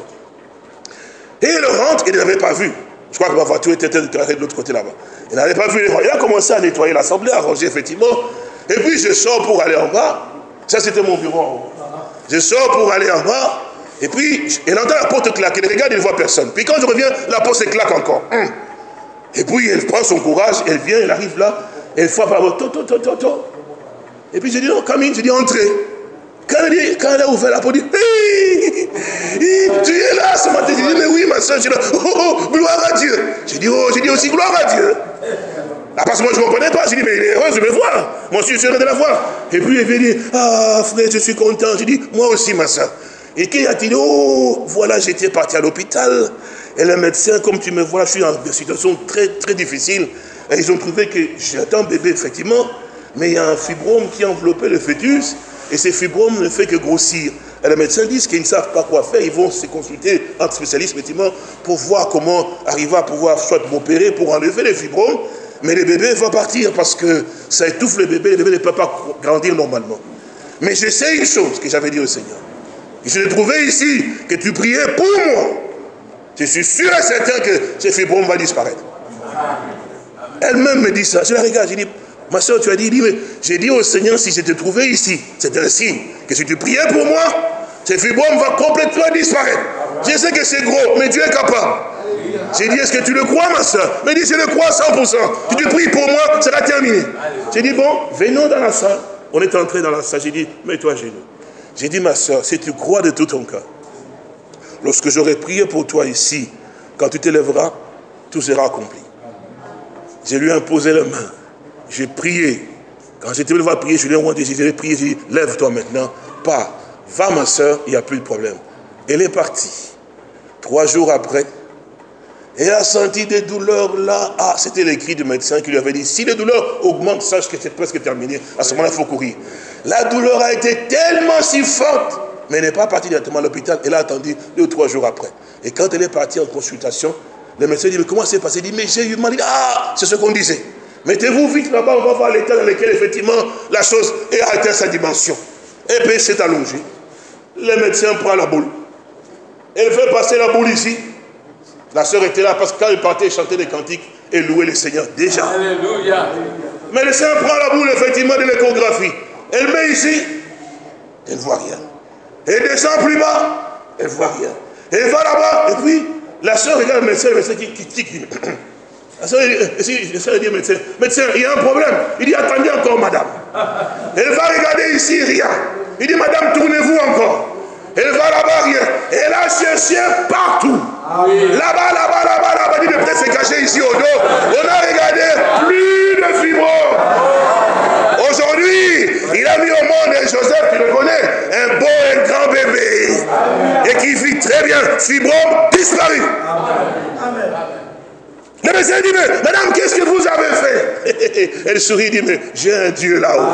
Et il rentre, il ne l'avait pas vu. Je crois que ma voiture était de l'autre côté là-bas. Il n'avait pas vu. Il a commencé à nettoyer l'assemblée, à ranger effectivement. Et puis je sors pour aller en bas. Ça, c'était mon bureau en haut. Je sors pour aller en bas. Et puis, il entend la porte claquer. Il regarde, il ne voit personne. Puis quand je reviens, la porte se claque encore. Hum. Et puis, elle prend son courage. Elle vient, elle arrive là. Elle frappe à la porte. To, to, to, to. Et puis, je dis, non, Camille, je dis, entrez. Quand elle, dit, quand elle a ouvert la porte, elle dit, hey, hey, tu es là ce matin. Je dis, mais oui, ma soeur. Je dis, oh, oh, gloire à Dieu. Je dis, oh, je dis aussi, gloire à Dieu. Ah, parce que moi, je ne comprenais pas. Je dis, mais il est heureux de me voir. Moi, je suis heureux de la voir. Et puis, elle vient dire, ah, frère, je suis content. Je dis, moi aussi, ma soeur. Et qui a dit, oh, voilà, j'étais parti à l'hôpital. Et le médecin, comme tu me vois, je suis dans une situation très, très difficile. Et ils ont trouvé que j'étais un bébé, effectivement. Mais il y a un fibrome qui a enveloppé le fœtus. Et ce fibrome ne fait que grossir. Et les médecins disent qu'ils ne savent pas quoi faire. Ils vont se consulter entre spécialistes, effectivement, pour voir comment arriver à pouvoir soit m'opérer pour enlever les fibromes. Mais le bébé va partir parce que ça étouffe le bébé. Le bébé ne peut pas grandir normalement. Mais je sais une chose que j'avais dit au Seigneur. Je l'ai trouvé ici, que tu priais pour moi. Je suis sûr et certain que ce fibrome va disparaître. Elle-même me dit ça. Je la regarde, je dis, ma soeur, tu as dit, mais j'ai dit au Seigneur, si je te trouvais ici, c'est un signe que si tu priais pour moi, ce fibrome va complètement disparaître. Je sais que c'est gros, mais Dieu est capable. J'ai dit, est-ce que tu le crois, ma soeur? Elle me dit, je le crois à cent pour cent. Si tu pries pour moi, ça sera terminé. J'ai dit, bon, venons dans la salle. On est entré dans la salle. J'ai dit, mets-toi à genoux. J'ai dit, ma soeur, si tu crois de tout ton cœur, lorsque j'aurai prié pour toi ici, quand tu te lèveras, tout sera accompli. Je lui ai imposé la main. J'ai prié. Quand j'étais venu voir prier, je lui ai demandé, j'ai prié, j'ai dit, lève-toi maintenant. Pas. Va, ma soeur, il n'y a plus de problème. Elle est partie. Trois jours après, elle a senti des douleurs là. Ah, c'était les cris du médecin qui lui avait dit, si les douleurs augmentent, sache que c'est presque terminé. À ce moment-là, il faut courir. La douleur a été tellement si forte, mais elle n'est pas partie directement à l'hôpital. Elle a attendu deux ou trois jours après. Et quand elle est partie en consultation, le médecin dit, mais comment c'est passé? Il dit, mais j'ai eu mal. Il dit, ah, c'est ce qu'on disait. Mettez-vous vite là-bas, on va voir l'état dans lequel, effectivement, la chose est atteint sa dimension. Et puis, c'est allongé. Le médecin prend la boule. Elle fait passer la boule ici. La sœur était là parce que quand elle partait chanter des cantiques et louer le Seigneur déjà. Alléluia. Mais le Seigneur prend la boule, effectivement, de l'échographie. Elle met ici, elle ne voit rien. Elle descend plus bas, elle ne voit rien. Elle va là-bas, et puis, la sœur regarde le médecin, le médecin qui tique. La sœur dit au médecin, médecin, il y a un problème. Il dit, attendez encore, madame. Elle va regarder ici, rien. Il dit, madame, tournez-vous encore. Elle va là-bas, rien. Elle a cherché partout. Là-bas, là-bas, là-bas, là-bas. Il dit, peut-être se cacher ici au dos. On a regardé plus de fibromes. Aujourd'hui, il a mis au monde, Joseph, tu le connais, un beau, un grand bébé. Et qui vit très bien. Fibrome disparu. Amen. Le médecin dit, mais madame, qu'est-ce que vous avez fait? Elle sourit, dit, mais j'ai un Dieu là-haut.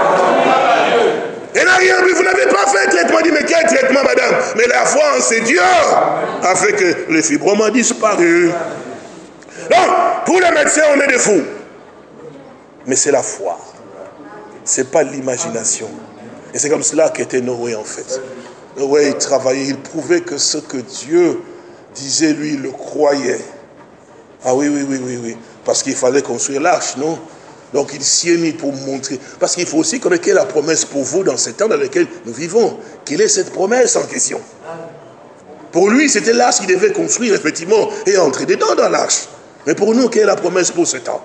Elle n'a rien vu, vous n'avez pas fait traitement. Elle dit, mais quel traitement, madame? Mais la foi en ces dieux a fait que le fibrome a disparu. Donc, pour les médecins, on est des fous. Mais c'est la foi. Ce n'est pas l'imagination. Et c'est comme cela qu'était Noé, en fait. Noé, il travaillait, il prouvait que ce que Dieu disait, lui, il le croyait. Ah oui, oui, oui, oui, oui. Parce qu'il fallait construire l'arche, non? Donc il s'y est mis pour montrer. Parce qu'il faut aussi connaître quelle est la promesse pour vous dans ces temps dans lesquels nous vivons. Quelle est cette promesse en question? Pour lui, c'était l'arche qu'il devait construire, effectivement, et entrer dedans dans l'arche. Mais pour nous, quelle est la promesse pour ce temps?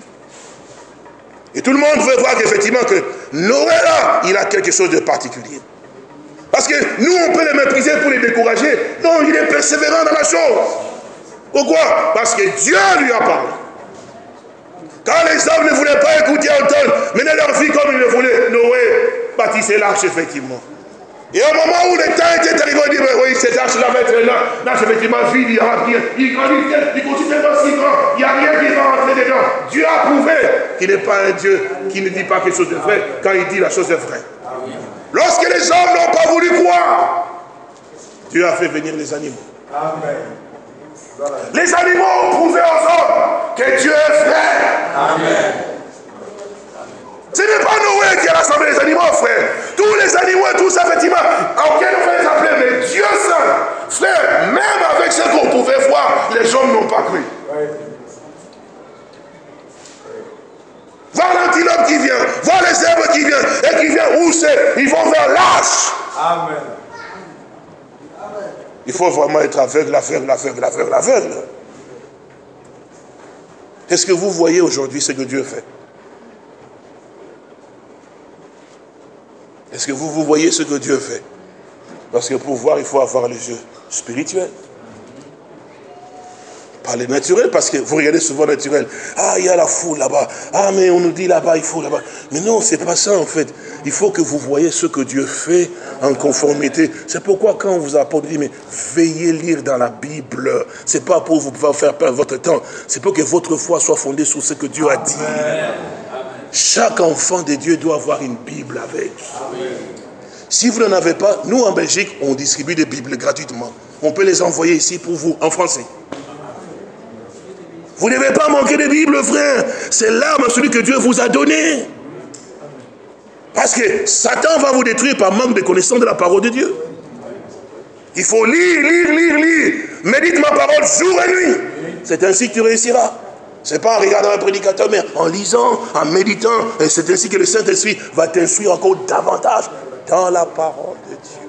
Et tout le monde veut voir qu'effectivement, que Noé là, il a quelque chose de particulier. Parce que nous, on peut les mépriser pour les décourager. Non, il est persévérant dans la chose. Pourquoi? Parce que Dieu lui a parlé. Quand les hommes ne voulaient pas écouter, entendre, mener leur vie comme ils le voulaient, Noé bâtissait l'arche, effectivement. Et au moment où le temps était arrivé, on dit, mais oui, cette arche-là va être là, l'arche, effectivement, vide, il y aura rien. Il grandit, il continue tellement si grand, il n'y a rien qui va rentrer dedans. Dieu a prouvé Il n'est pas un Dieu qui ne dit pas quelque chose de vrai quand il dit la chose est vraie. Lorsque les hommes n'ont pas voulu croire, Dieu a fait venir les animaux. Amen. Les animaux ont prouvé aux hommes que Dieu est vrai. Amen. Ce n'est pas Noé qui a rassemblé les animaux, frère. Tous les animaux et tout ça, effectivement, auxquels on va les appeler, mais Dieu seul. Frère, même avec ce qu'on pouvait voir, les hommes n'ont pas cru. Oui. Voir l'antilope qui vient, voir les herbes qui viennent, et qui viennent, où c'est? Ils vont vers l'âge. Amen. Il faut vraiment être aveugle, aveugle, aveugle, aveugle, aveugle. Est-ce que vous voyez aujourd'hui ce que Dieu fait? Est-ce que vous, vous voyez ce que Dieu fait? Parce que pour voir, il faut avoir les yeux spirituels. Pas les naturels, parce que vous regardez souvent naturel. Ah, il y a la foule là-bas. Ah, mais on nous dit là-bas, il faut là-bas. Mais non, c'est pas ça en fait. Il faut que vous voyez ce que Dieu fait en conformité. C'est pourquoi quand on vous a dit, mais veillez lire dans la Bible. C'est pas pour vous pouvoir faire perdre votre temps. C'est pour que votre foi soit fondée sur ce que Dieu a dit. Amen. Chaque enfant de Dieu doit avoir une Bible avec. Amen. Si vous n'en avez pas, nous en Belgique, on distribue des Bibles gratuitement. On peut les envoyer ici pour vous, en français. Vous ne devez pas manquer de Bible, frère. C'est l'arme, celui que Dieu vous a donné. Parce que Satan va vous détruire par manque de connaissance de la parole de Dieu. Il faut lire, lire, lire, lire. Médite ma parole jour et nuit. C'est ainsi que tu réussiras. Ce n'est pas en regardant un prédicateur, mais en lisant, en méditant. Et c'est ainsi que le Saint-Esprit va t'instruire encore davantage dans la parole de Dieu.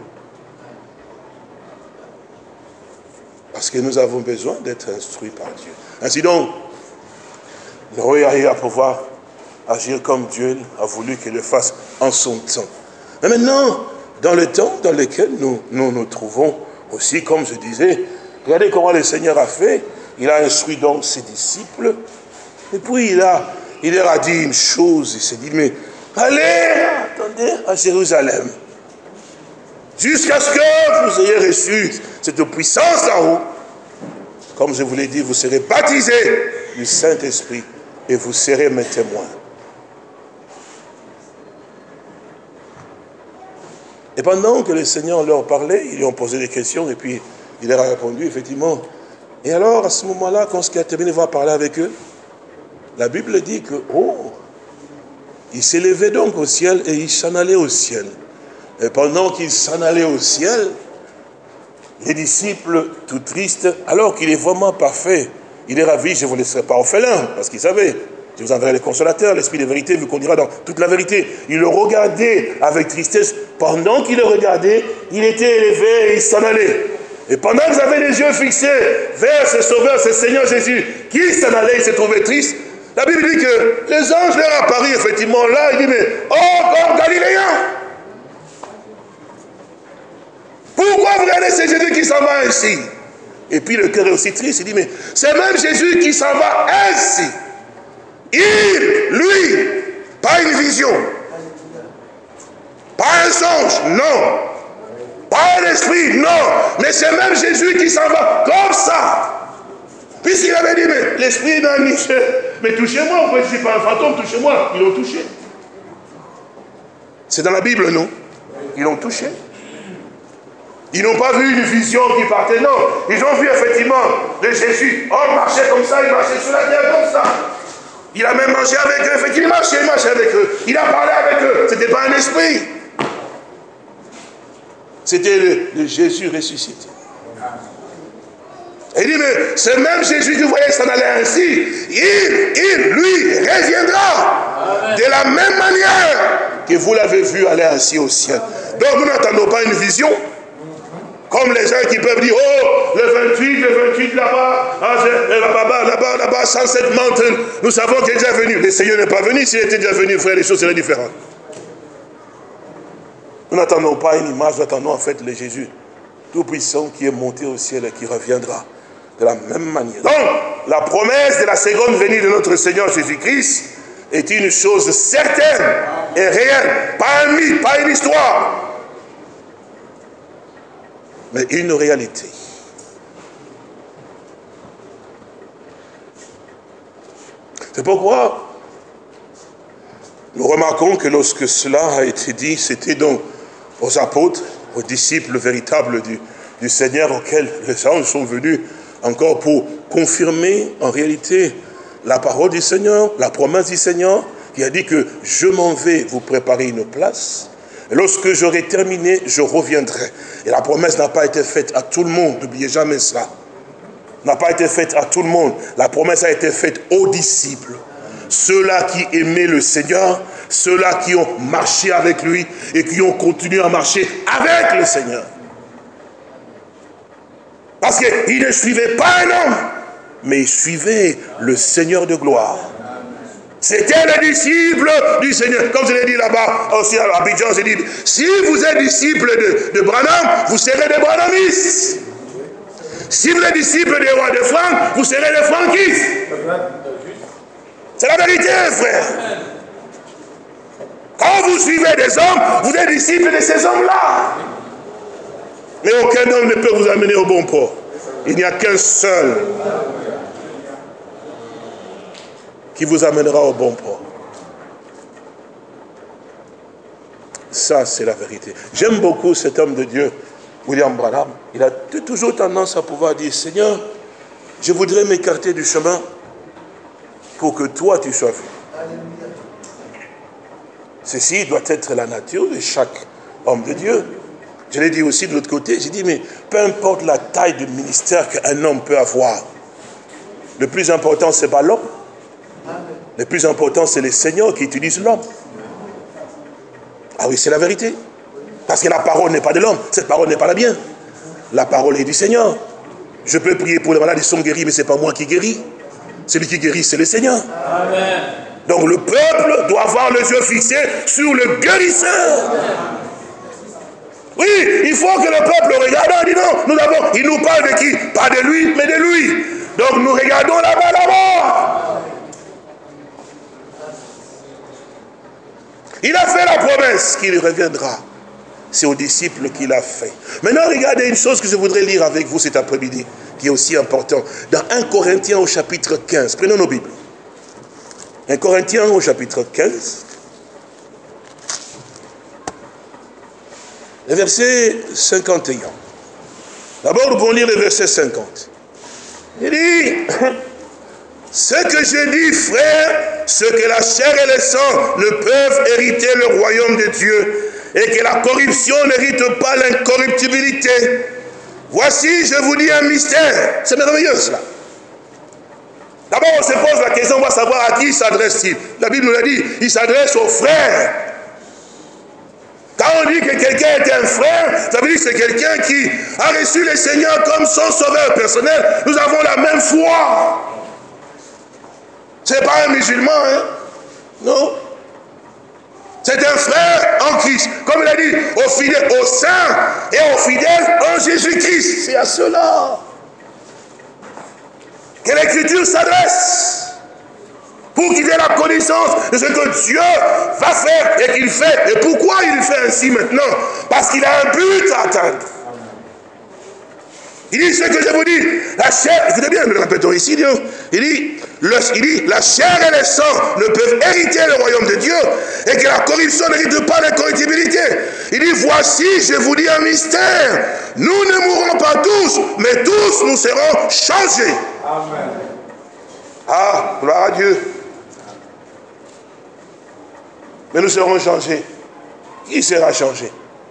Parce que nous avons besoin d'être instruits par Dieu. Ainsi donc, Noé a eu à pouvoir agir comme Dieu a voulu qu'il le fasse en son temps. Mais maintenant, dans le temps dans lequel nous nous, nous trouvons aussi, comme je disais, regardez comment le Seigneur a fait. Il a instruit donc ses disciples. Et puis il, a, il leur a dit une chose. Il s'est dit, mais allez, attendez, à Jérusalem. Jusqu'à ce que vous ayez reçu cette puissance d'en haut. Comme je vous l'ai dit, vous serez baptisés du Saint-Esprit et vous serez mes témoins. Et pendant que le Seigneur leur parlait, ils lui ont posé des questions et puis il leur a répondu, effectivement. Et alors, à ce moment-là, quand il a terminé de parler avec eux, la Bible dit que, oh, il s'élevait donc au ciel et il s'en allait au ciel. Et pendant qu'il s'en allait au ciel, les disciples, tout tristes, alors qu'il est vraiment parfait, il est ravi, je ne vous laisserai pas orphelin, parce qu'il savait, je vous enverrai le consolateur, l'esprit de vérité vous conduira dans toute la vérité. Il le regardait avec tristesse. Pendant qu'il le regardait, il était élevé et il s'en allait. Et pendant qu'ils avaient les yeux fixés vers ce sauveur, ce Seigneur Jésus, qui s'en allait, il s'est trouvé triste. La Bible dit que les anges leur apparurent effectivement là, il dit, mais, oh, comme Galiléen! Pourquoi vous regardez ce Jésus qui s'en va ainsi? Et puis le cœur est aussi triste, il dit, mais c'est même Jésus qui s'en va ainsi. Il, lui, pas une vision, pas un songe, non. Pas un esprit, non. Mais c'est même Jésus qui s'en va comme ça. Puisqu'il avait dit, mais l'esprit n'a ni mais touchez-moi, je ne suis pas un fantôme, touchez-moi. Ils l'ont touché. C'est dans la Bible, non? Ils l'ont touché. Ils n'ont pas vu une vision qui partait, non. Ils ont vu effectivement de Jésus. Oh, il marchait comme ça, il marchait sur la terre comme ça. Il a même mangé avec eux, effectivement, il marchait, il marchait avec eux. Il a parlé avec eux. Ce n'était pas un esprit. C'était le, le Jésus ressuscité. Et il dit, mais c'est même Jésus que vous voyez s'en aller ainsi. Il, il, lui, reviendra. Amen. De la même manière que vous l'avez vu aller ainsi au ciel. Donc nous n'attendons pas une vision. Comme les gens qui peuvent dire, oh, le vingt-huit, le vingt-huit là-bas, là-bas, là-bas, là-bas, Sunset Mountain, nous savons qu'il est déjà venu. Le Seigneur n'est pas venu. S'il était déjà venu, frère, les choses seraient différentes. Nous n'attendons pas une image, nous attendons en fait le Jésus tout-puissant qui est monté au ciel et qui reviendra de la même manière. Donc, la promesse de la seconde venue de notre Seigneur Jésus-Christ est une chose certaine et réelle. Pas un mythe, pas une histoire, mais une réalité. C'est pourquoi Nous remarquons que lorsque cela a été dit, c'était donc aux apôtres, aux disciples véritables du, du Seigneur, auxquels les anges sont venus encore pour confirmer en réalité la parole du Seigneur, la promesse du Seigneur, qui a dit que je m'en vais vous préparer une place. Et lorsque j'aurai terminé, je reviendrai. Et la promesse n'a pas été faite à tout le monde, n'oubliez jamais cela. N'a pas été faite à tout le monde. La promesse a été faite aux disciples. Ceux-là qui aimaient le Seigneur, ceux-là qui ont marché avec lui et qui ont continué à marcher avec le Seigneur. Parce qu'ils ne suivaient pas un homme, mais ils suivaient le Seigneur de gloire. C'était les disciples du Seigneur. Comme je l'ai dit là-bas, aussi à Abidjan, j'ai dit, si vous êtes disciples de, de Branham, vous serez des Branhamistes. Si vous êtes disciples des rois de Franck, vous serez des Frankistes. C'est la vérité, frère. Quand vous suivez des hommes, vous êtes disciples de ces hommes-là. Mais aucun homme ne peut vous amener au bon port. Il n'y a qu'un seul qui vous amènera au bon port. Ça, c'est la vérité. J'aime beaucoup cet homme de Dieu, William Branham. Il a toujours tendance à pouvoir dire, Seigneur, je voudrais m'écarter du chemin pour que toi, tu sois vu. Ceci doit être la nature de chaque homme de Dieu. Je l'ai dit aussi de l'autre côté, j'ai dit, mais peu importe la taille de ministère qu'un homme peut avoir, le plus important, ce n'est pas l'homme. Le plus important, c'est le Seigneur qui utilise l'homme. Ah oui, c'est la vérité. Parce que la parole n'est pas de l'homme. Cette parole n'est pas la mienne. La parole est du Seigneur. Je peux prier pour les malades, ils sont guéris, mais ce n'est pas moi qui guéris. Celui qui guérit, c'est le Seigneur. Amen. Donc le peuple doit avoir les yeux fixés sur le guérisseur. Oui, il faut que le peuple regarde. On dit non, nous avons, il nous parle de qui? Pas de lui, mais de lui. Donc nous regardons là-bas, là-bas. Il a fait la promesse qu'il reviendra. C'est aux disciples qu'il a fait. Maintenant, regardez une chose que je voudrais lire avec vous cet après-midi, qui est aussi important. Dans un Corinthiens au chapitre quinze. Prenons nos Bibles. un Corinthiens au chapitre quinze. Le verset cinquante et un. D'abord, nous pouvons lire le verset cinquante. Il dit, ce que j'ai dit, frère, ce que la chair et le sang ne peuvent hériter le royaume de Dieu, et que la corruption n'hérite pas l'incorruptibilité. Voici, je vous dis un mystère. C'est merveilleux cela. D'abord, on se pose la question, on va savoir à qui s'adresse-t-il. La Bible nous l'a dit, il s'adresse aux frères. Quand on dit que quelqu'un est un frère, ça veut dire que c'est quelqu'un qui a reçu le Seigneur comme son sauveur personnel. Nous avons la même foi. Ce n'est pas un musulman, hein? Non. C'est un frère en Christ. Comme il a dit, aux fidèles, aux saints et aux fidèles en Jésus-Christ. C'est à cela que l'Écriture s'adresse. Pour qu'il ait la connaissance de ce que Dieu va faire et qu'il fait. Et pourquoi il fait ainsi maintenant? Parce qu'il a un but à atteindre. Il dit ce que je vous dis. La chair, écoutez bien, nous le répétons ici. Il dit, le, il dit, la chair et le sang ne peuvent hériter le royaume de Dieu et que la corruption n'hérite pas l'incorruptibilité. Il dit, voici, je vous dis un mystère. Nous ne mourrons pas tous, mais tous nous serons changés. Amen. Ah, gloire à Dieu. Mais nous serons changés. Qui sera changé?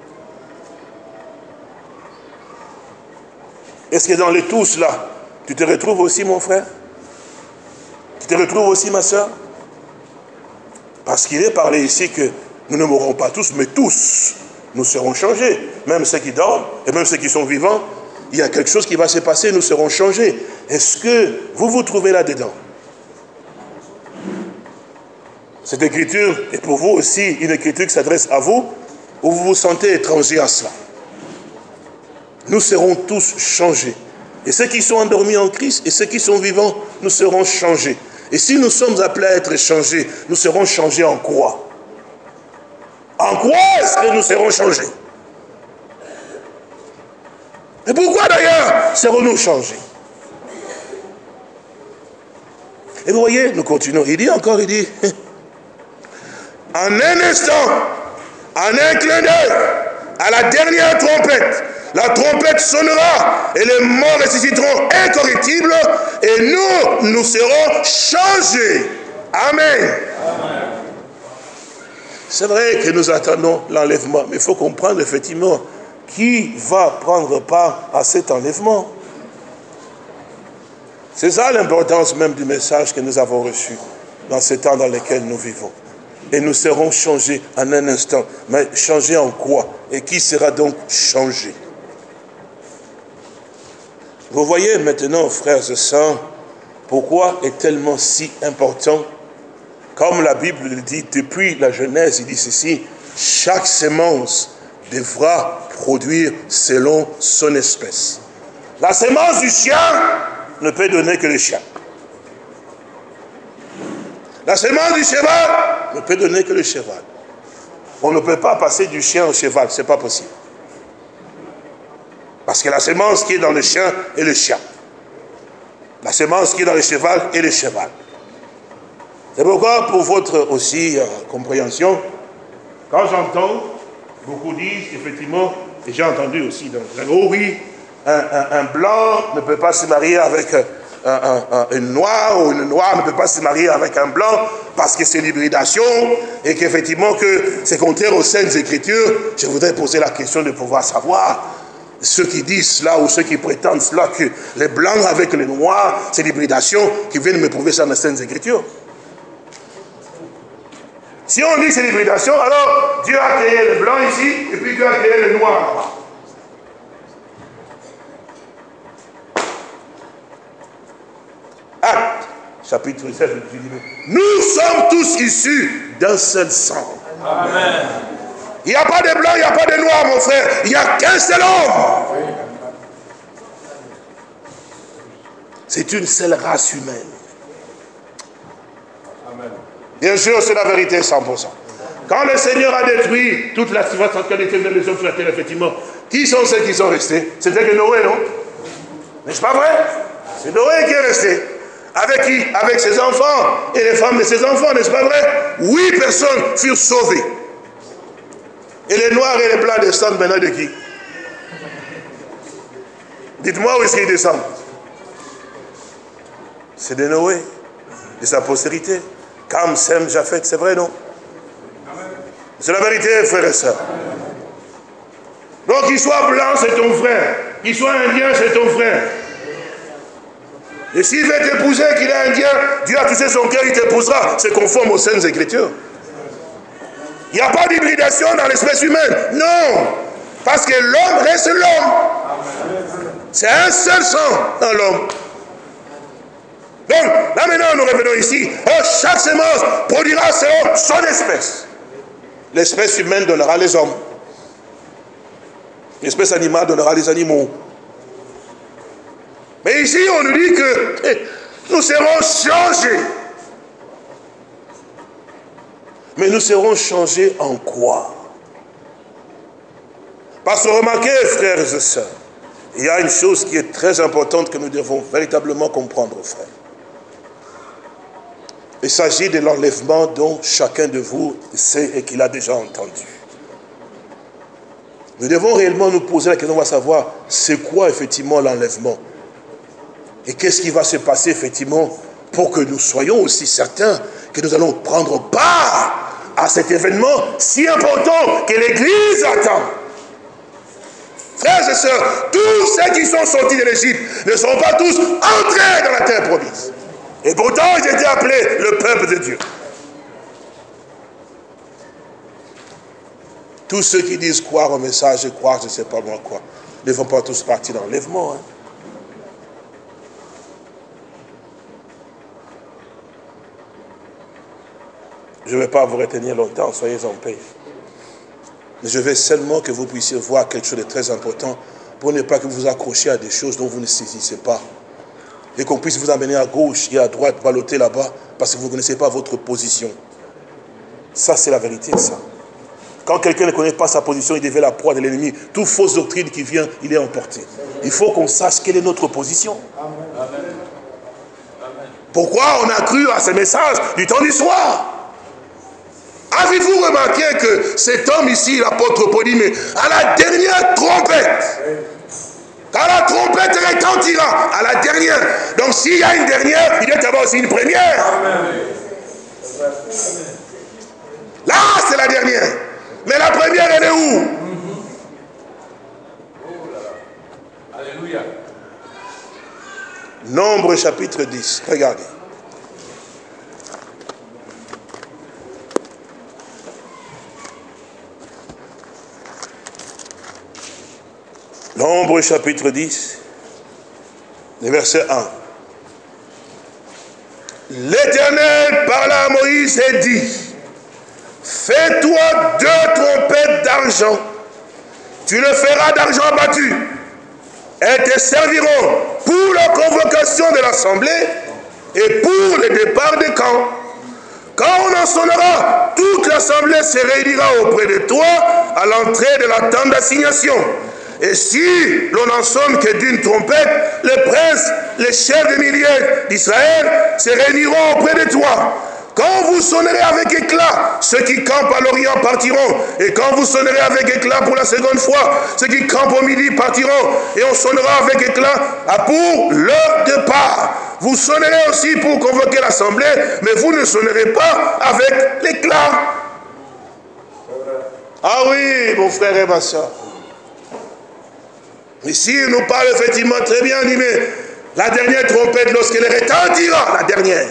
Est-ce que dans les tous là, tu te retrouves aussi, mon frère? Tu te retrouves aussi, ma soeur? Parce qu'il est parlé ici que nous ne mourrons pas tous, mais tous, nous serons changés. Même ceux qui dorment, et même ceux qui sont vivants, il y a quelque chose qui va se passer, nous serons changés. Est-ce que vous vous trouvez là-dedans? Cette écriture est pour vous aussi une écriture qui s'adresse à vous, ou vous vous sentez étranger à cela. Nous serons tous changés. Et ceux qui sont endormis en Christ et ceux qui sont vivants, nous serons changés. Et si nous sommes appelés à être changés, nous serons changés en quoi? En quoi est-ce que nous serons changés? Et pourquoi d'ailleurs serons-nous changés? Et vous voyez, nous continuons. Il dit encore, il dit... en un instant, en un clin d'œil, à la dernière trompette, la trompette sonnera et les morts ressusciteront incorruptibles et nous, nous serons changés. Amen. Amen. C'est vrai que nous attendons l'enlèvement, mais il faut comprendre effectivement qui va prendre part à cet enlèvement. C'est ça l'importance même du message que nous avons reçu dans ce temps dans lequel nous vivons. Et nous serons changés en un instant. Mais changés en quoi? Et qui sera donc changé? Vous voyez maintenant, frères et sœurs, pourquoi est tellement si important, comme la Bible le dit depuis la Genèse, il dit ceci, chaque semence devra produire selon son espèce. La semence du chien ne peut donner que le chien. La semence du cheval ne peut donner que le cheval. On ne peut pas passer du chien au cheval, ce n'est pas possible. Parce que la semence qui est dans le chien est le chien. La semence qui est dans le cheval est le cheval. C'est pourquoi, pour votre aussi euh, compréhension, quand j'entends, beaucoup disent, effectivement, et j'ai entendu aussi, donc, oh oui, un, un, un blanc ne peut pas se marier avec un, un, un, une noire, ou une noire ne peut pas se marier avec un blanc, parce que c'est l'hybridation, et qu'effectivement que c'est contraire aux Saintes Écritures. Je voudrais poser la question de pouvoir savoir, ceux qui disent cela, ou ceux qui prétendent cela, que les blancs avec les noirs, c'est l'hybridation, qui viennent me prouver ça dans les Saintes Écritures. Si on dit que c'est l'hybridation, alors Dieu a créé le blanc ici, et puis Dieu a créé le noir là-bas. Acte, chapitre sept, nous sommes tous issus d'un seul sang. Amen. Il n'y a pas de blanc, il n'y a pas de noir, mon frère. Il n'y a qu'un seul homme. C'est une seule race humaine. Amen. Bien sûr, c'est la vérité cent pour cent. Quand le Seigneur a détruit toute la qualité de les hommes sur la terre, effectivement, qui sont ceux qui sont restés? C'était que Noé, non? N'est-ce pas vrai? C'est Noé qui est resté. Avec qui? Avec ses enfants et les femmes de ses enfants, n'est-ce pas vrai? Huit personnes furent sauvées. Et les noirs et les blancs descendent maintenant de qui? Dites-moi où est-ce qu'ils descendent? C'est de Noé, de sa postérité. Cam, Sem, Japhet, c'est vrai, non? C'est la vérité, frères et sœurs. Donc, qu'il soit blanc, c'est ton frère. Qu'il soit indien, c'est ton frère. Et s'il veut t'épouser, qu'il est indien, Dieu a touché son cœur, il t'épousera. C'est conforme aux Saintes Écritures. Il n'y a pas d'hybridation dans l'espèce humaine. Non. Parce que l'homme reste l'homme. C'est un seul sang dans l'homme. Donc, là maintenant, nous revenons ici. Oh, chaque semence produira selon son espèce. L'espèce humaine donnera les hommes. L'espèce animale donnera les animaux. Mais ici, on nous dit que eh, nous serons changés. Mais nous serons changés en quoi? Parce que remarquez, frères et sœurs, il y a une chose qui est très importante que nous devons véritablement comprendre, frères. Il s'agit de l'enlèvement dont chacun de vous sait et qu'il a déjà entendu. Nous devons réellement nous poser la question, on va savoir, c'est quoi effectivement l'enlèvement? Et qu'est-ce qui va se passer effectivement pour que nous soyons aussi certains que nous allons prendre part à cet événement si important que l'Église attend. Frères et sœurs, tous ceux qui sont sortis de l'Égypte ne seront pas tous entrés dans la terre promise. Et pourtant, ils étaient appelés le peuple de Dieu. Tous ceux qui disent croire au message et croire, je ne sais pas moi quoi, ne vont pas tous partir dans l'enlèvement. Hein. Je ne vais pas vous retenir longtemps, soyez en paix. Mais je veux seulement que vous puissiez voir quelque chose de très important pour ne pas que vous vous accrochiez à des choses dont vous ne saisissez pas. Et qu'on puisse vous amener à gauche et à droite, balloter là-bas, parce que vous ne connaissez pas votre position. Ça, c'est la vérité, ça. Quand quelqu'un ne connaît pas sa position, il devient la proie de l'ennemi. Toute fausse doctrine qui vient, il est emporté. Il faut qu'on sache quelle est notre position. Amen. Pourquoi on a cru à ce message du temps du soir? Avez-vous remarqué que cet homme ici, l'apôtre Paul dit, mais à la dernière trompette, quand la trompette retentira, à la dernière. Donc s'il y a une dernière, il doit y avoir aussi une première. Là, c'est la dernière. Mais la première, elle est où? Alléluia. Nombre chapitre dix, regardez. Nombre chapitre dix, le verset un. L'Éternel parla à Moïse et dit, fais-toi deux trompettes d'argent, tu le feras d'argent battu. Elles te serviront pour la convocation de l'assemblée et pour le départ des camps. Quand on en sonnera, toute l'assemblée se réunira auprès de toi à l'entrée de la tente d'assignation. Et si l'on en sonne que d'une trompette, les princes, les chefs des milliers d'Israël se réuniront auprès de toi. Quand vous sonnerez avec éclat, ceux qui campent à l'Orient partiront. Et quand vous sonnerez avec éclat pour la seconde fois, ceux qui campent au midi partiront. Et on sonnera avec éclat pour leur départ. Vous sonnerez aussi pour convoquer l'assemblée, mais vous ne sonnerez pas avec l'éclat. Ah oui, mon frère et ma soeur. Ici, il nous parle effectivement très bien, il dit, mais la dernière trompette, lorsqu'elle retentira, la dernière.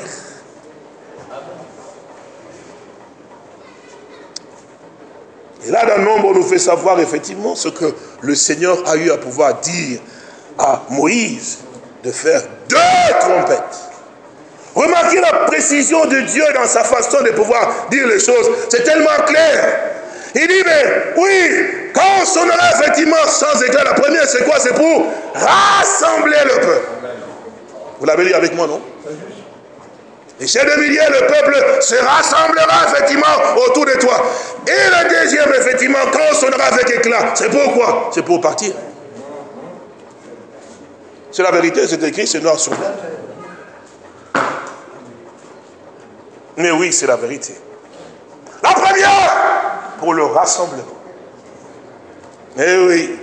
Et là, dans le nombre, on nous fait savoir effectivement ce que le Seigneur a eu à pouvoir dire à Moïse, de faire deux trompettes. Remarquez la précision de Dieu dans sa façon de pouvoir dire les choses. C'est tellement clair. Il dit, mais oui, quand on sonnera effectivement sans éclat, la première c'est quoi? C'est pour rassembler le peuple. Vous l'avez lu avec moi, non? Les chefs de milliers, le peuple se rassemblera effectivement autour de toi. Et le deuxième, effectivement, quand on sonnera avec éclat, c'est pourquoi? C'est pour partir. C'est la vérité, c'est écrit, c'est noir sur blanc. Mais oui, c'est la vérité. La première, pour le rassemblement. Eh oui.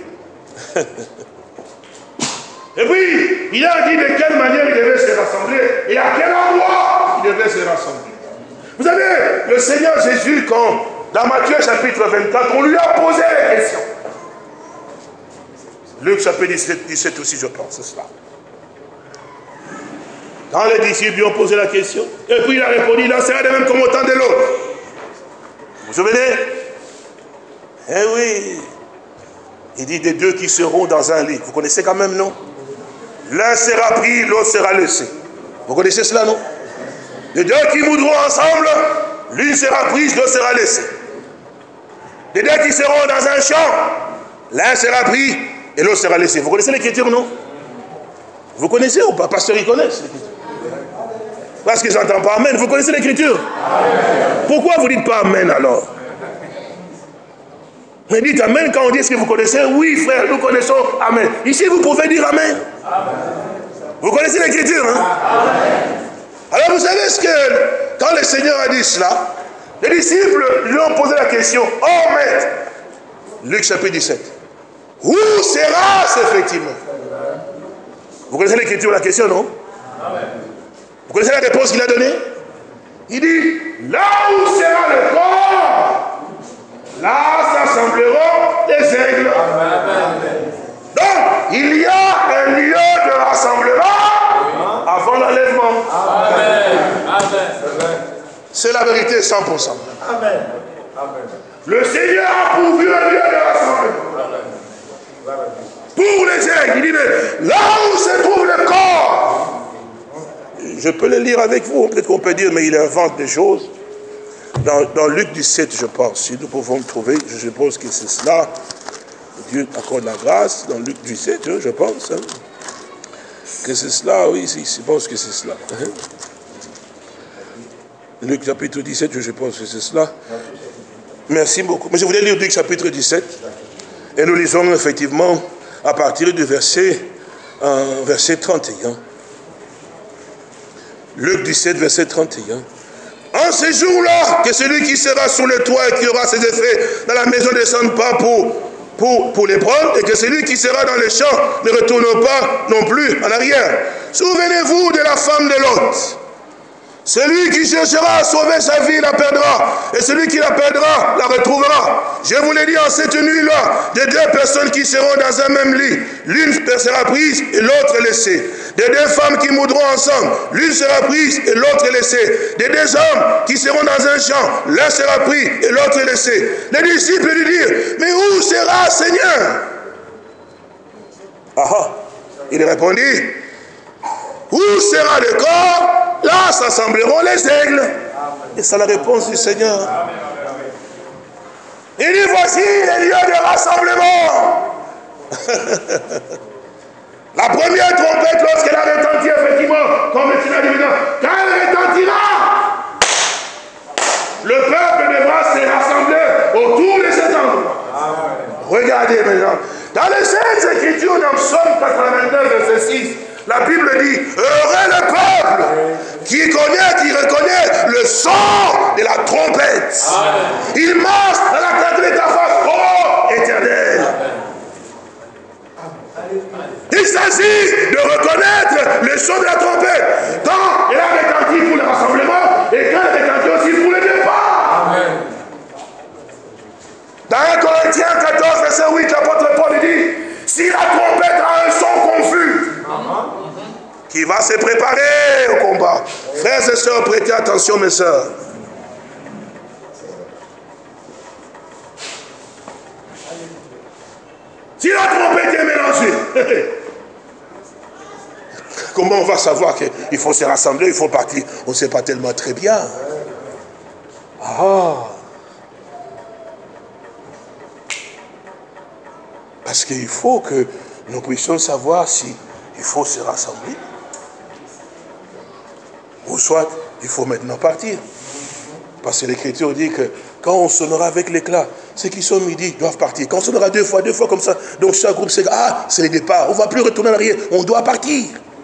Et puis, il a dit de quelle manière il devait se rassembler et à quel endroit il devait se rassembler. Vous savez, le Seigneur Jésus, quand, dans Matthieu chapitre vingt-quatre, on lui a posé la question. Luc chapitre dix-sept, dix-sept aussi, je pense, c'est cela. Quand les disciples lui ont posé la question, et puis il a répondu, il en sera de même comme autant de l'autre. Vous vous souvenez? Eh oui. Il dit des deux qui seront dans un lit. Vous connaissez quand même, non? L'un sera pris, l'autre sera laissé. Vous connaissez cela, non? Les deux qui mourront ensemble, l'une sera prise, l'autre sera laissée. Les deux qui seront dans un champ, l'un sera pris et l'autre sera laissé. Vous connaissez l'écriture, non? Vous connaissez ou pas? Pasteur, ils connaissent l'écriture. Parce que j'entends pas amen. Vous connaissez l'écriture? Pourquoi vous ne dites pas amen alors? Mais dites amen quand on dit ce que vous connaissez. Oui, frère, nous connaissons amen. Ici, vous pouvez dire amen. Amen. Vous connaissez l'écriture, hein? Amen. Alors, vous savez ce que, quand le Seigneur a dit cela, les disciples lui ont posé la question. Oh, maître, Luc chapitre dix-sept. Où sera-ce effectivement? Vous connaissez l'écriture, la question, non? Amen. Vous connaissez la réponse qu'il a donnée? Il dit, là où sera le corps, là s'assembleront les aigles. Donc, il y a un lieu de rassemblement avant l'enlèvement. C'est la vérité cent pour cent. Amen. Le Seigneur a pourvu un lieu de rassemblement. Pour les aigles, il dit, mais là où se trouve le corps, je peux le lire avec vous, peut-être qu'on peut dire, mais il invente des choses. Dans, dans Luc dix-sept, je pense, si nous pouvons le trouver, je suppose que c'est cela. Dieu accorde la grâce, dans Luc dix-sept, je pense. Hein, que c'est cela, oui, je pense que c'est cela. Hein. Luc chapitre dix-sept, je pense que c'est cela. Merci beaucoup. Mais je voulais lire Luc chapitre dix-sept. Et nous lisons effectivement à partir du verset, euh, verset trente et un. Luc dix-sept, verset trente et un. En ce jour-là, que celui qui sera sous le toit et qui aura ses effets dans la maison ne descende pas pour, pour, pour les prendre, et que celui qui sera dans les champs ne retourne pas non plus en arrière. Souvenez-vous de la femme de Lot. Celui qui cherchera à sauver sa vie la perdra, et celui qui la perdra la retrouvera. Je vous l'ai dit en cette nuit-là, de deux personnes qui seront dans un même lit, l'une sera prise et l'autre laissée. De deux femmes qui mourront ensemble, l'une sera prise et l'autre laissée. De deux hommes qui seront dans un champ, l'un sera pris et l'autre laissé. Les disciples lui dirent, mais où sera Seigneur? Ah ah, il répondit, où sera le corps? Là s'assembleront les aigles. Et c'est la réponse du Seigneur. Il dit, voici les lieux de rassemblement. La première trompette, lorsqu'elle a retenti, effectivement, comme le Seigneur dit maintenant, quand elle retentira, le peuple devra se rassembler autour de cet endroit. Regardez maintenant. Dans les Saintes Écritures, dans Psaume quatre-vingt-neuf, verset six, la Bible dit, heureux le peuple qui connaît, qui reconnaît le son de la trompette. Amen. Il marche dans la clarté de ta face, ô Éternel. Il s'agit de reconnaître le son de la trompette. Quand elle a retenti pour le rassemblement et quand elle a retenti aussi pour le départ. Amen. Dans un Corinthiens quatorze, verset huit, l'apôtre Paul dit, si la trompette a un son confus, qui va se préparer au combat. Frères et sœurs, prêtez attention, mes sœurs. Si la trompette est mélangée, comment on va savoir qu'il faut se rassembler, il faut partir? On ne sait pas tellement très bien. Ah. Parce qu'il faut que nous puissions savoir si il faut se rassembler. Ou soit, il faut maintenant partir. Parce que l'Écriture dit que quand on sonnera avec l'éclat, ceux qui sont midi doivent partir. Quand on sonnera deux fois, deux fois comme ça, donc chaque groupe, c'est ah, c'est le départ. On ne va plus retourner en arrière, on doit partir.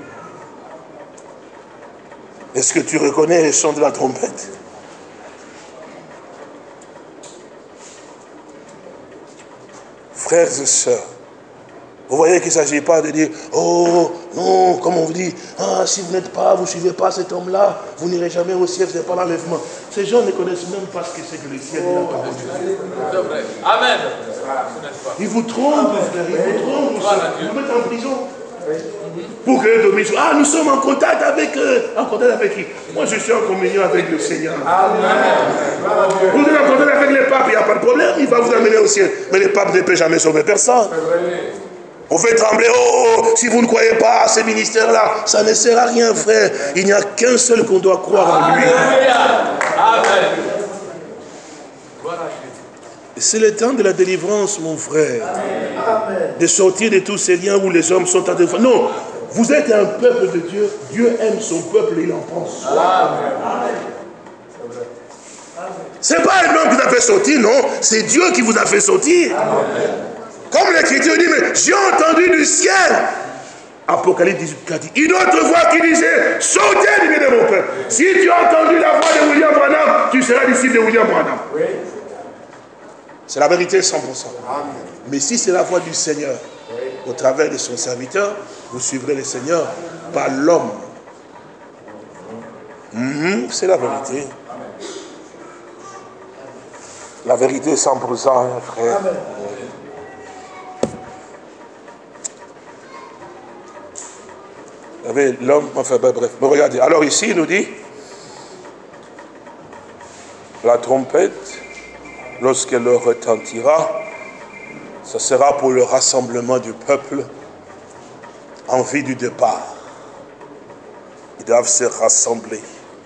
Est-ce que tu reconnais le son de la trompette? Frères et sœurs, vous voyez qu'il ne s'agit pas de dire, oh non, comme on vous dit, ah, si vous n'êtes pas, vous ne suivez pas cet homme-là, vous n'irez jamais au ciel, ce n'est pas l'enlèvement. Ces gens ne connaissent même pas ce que c'est que le ciel et la parole de Dieu. Amen. Ils vous trompent, frère, ils vous trompent, ils vous mettent en prison. Pour que dormir. Ah, nous sommes en contact avec eux. En contact avec qui? Moi, je suis en communion avec le Seigneur. Amen. Vous êtes en contact avec les papes, il n'y a pas de problème, il va vous amener au ciel. Mais les papes ne peuvent jamais sauver personne. On fait trembler, oh, oh, si vous ne croyez pas à ces ministères-là, ça ne sert à rien, frère. Il n'y a qu'un seul qu'on doit croire en lui. Amen. C'est le temps de la délivrance, mon frère. Amen. De sortir de tous ces liens où les hommes sont en défense. Non, vous êtes un peuple de Dieu. Dieu aime son peuple et il en prend soin. Ce n'est pas un homme qui vous a fait sortir, non. C'est Dieu qui vous a fait sortir. Amen. Comme l'Écriture dit, mais j'ai entendu du ciel. Apocalypse dix-huit, une autre voix qui disait, sortez du milieu de mon peuple. Si tu as entendu la voix de William Branham, tu seras disciple de William Branham. Oui. C'est la vérité cent pour cent. Amen. Mais si c'est la voix du Seigneur, oui, au travers de son serviteur, vous suivrez le Seigneur, pas l'homme. Mmh, c'est la vérité. Amen. La vérité cent pour cent, frère. Amen. Vous savez, l'homme, enfin bref, bon, regardez. Alors ici, il nous dit, la trompette, lorsqu'elle retentira, ce sera pour le rassemblement du peuple en vue du départ. Ils doivent se rassembler.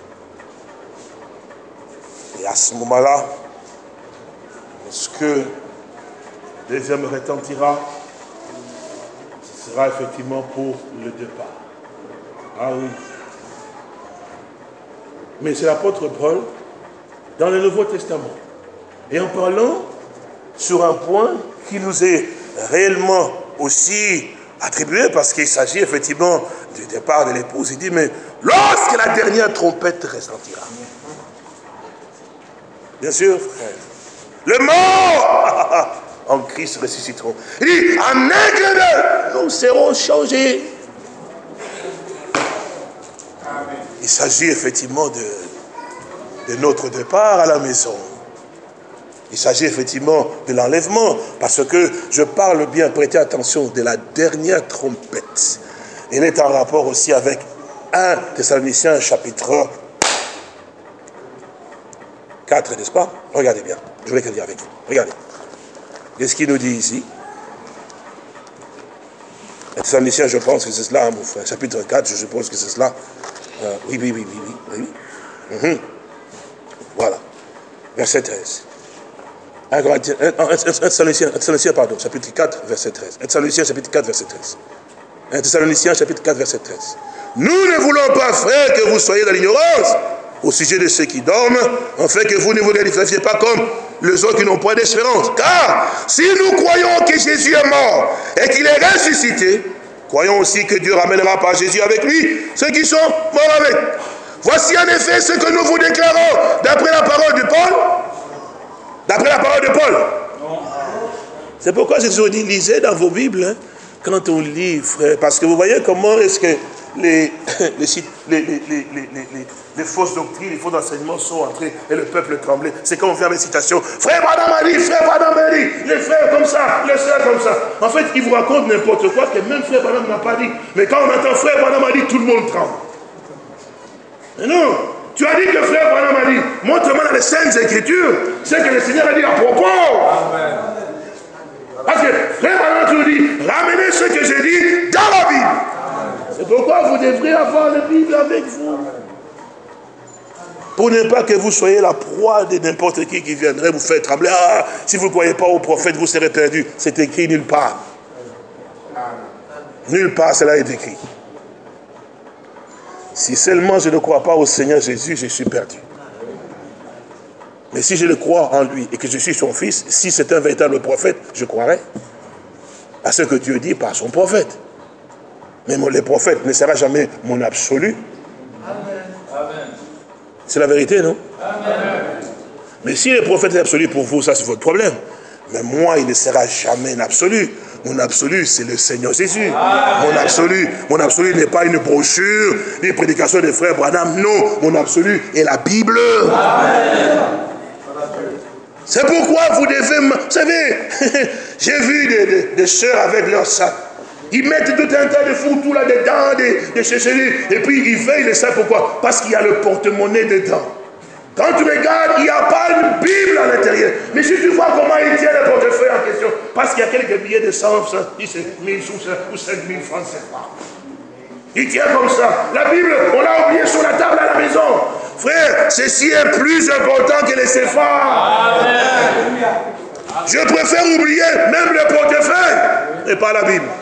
Et à ce moment-là, lorsque le deuxième retentira, ce sera effectivement pour le départ. Ah oui. Mais c'est l'apôtre Paul, dans le Nouveau Testament, et en parlant sur un point qui nous est réellement aussi attribué, parce qu'il s'agit effectivement du départ de l'épouse, il dit, mais lorsque la dernière trompette retentira, Bien sûr, frère. Les morts en Christ ressusciteront. Il dit, en un clin d'œil, nous serons changés. Il s'agit effectivement de, de notre départ à la maison. Il s'agit effectivement de l'enlèvement, parce que je parle bien, prêtez attention, de la dernière trompette. Elle est en rapport aussi avec un Thessaloniciens chapitre quatre, n'est-ce pas? Regardez bien, je vais le dire avec vous. Regardez. Qu'est-ce qu'il nous dit ici? Thessaloniciens, je pense que c'est cela, hein, mon frère. Chapitre quatre, je suppose que c'est cela. Euh, oui, oui, oui, oui, oui. oui. Mm-hmm. Voilà. Verset treize. un Thessaloniciens, pardon, chapitre quatre, verset treize. un Thessaloniciens, chapitre quatre, verset treize. un Thessaloniciens, chapitre quatre, verset treize. Nous ne voulons pas, frères, que vous soyez dans l'ignorance au sujet de ceux qui dorment, en fait que vous ne vous qualifiez pas comme les autres qui n'ont point d'espérance. Car si nous croyons que Jésus est mort et qu'il est ressuscité, croyons aussi que Dieu ramènera par Jésus avec lui ceux qui sont morts avec. Voici en effet ce que nous vous déclarons d'après la parole de Paul. D'après la parole de Paul. C'est pourquoi je vous dis, lisez dans vos Bibles, hein, quand on lit, frère, parce que vous voyez comment est-ce que les, les, les, les, les, les, les, les fausses doctrines, les faux enseignements sont entrés et le peuple tremblait. C'est quand on fait des citations. Frère Madame a dit, frère Madame a dit, les frères comme ça, les sœurs comme ça. En fait, ils vous racontent n'importe quoi que même frère Madame n'a pas dit. Mais quand on entend frère Madame a dit, tout le monde tremble. Mais non. Tu as dit que frère Branham a dit, montre-moi dans les Saintes Écritures ce que le Seigneur a dit à propos. Amen. Parce que frère Branham nous dit, ramenez ce que j'ai dit dans la Bible. C'est pourquoi vous devrez avoir la Bible avec vous. Pour ne pas que vous soyez la proie de n'importe qui qui viendrait vous faire trembler. Ah, si vous ne croyez pas au prophète, vous serez perdu. C'est écrit nulle part. Nulle part cela est écrit. Si seulement je ne crois pas au Seigneur Jésus, je suis perdu. Mais si je le crois en lui et que je suis son fils, si c'est un véritable prophète, je croirai à ce que Dieu dit par son prophète. Mais le prophète ne sera jamais mon absolu. C'est la vérité, non? Amen. Mais si le prophète est absolu pour vous, ça c'est votre problème. Mais moi, il ne sera jamais un absolu. Mon absolu, c'est le Seigneur Jésus. Amen. Mon absolu, mon absolu n'est pas une brochure, une prédication des frères Branham. Non, mon absolu est la Bible. Amen. C'est pourquoi vous devez... Vous savez, j'ai vu des, des, des sœurs avec leur sac. Ils mettent tout un tas de fourre-tout là-dedans, des, des chécheries, et puis ils veillent les sacs. Pourquoi? Parce qu'il y a le porte-monnaie dedans. Quand tu regardes, il n'y a pas une Bible à l'intérieur. Mais si tu vois comment il tient le portefeuille en question, parce qu'il y a quelques billets de cent, mille ou cinq mille francs, c'est pas. Il tient comme ça. La Bible, on l'a oubliée sur la table à la maison. Frère, ceci est plus important que les C F A. Amen. Je préfère oublier même le portefeuille et pas la Bible.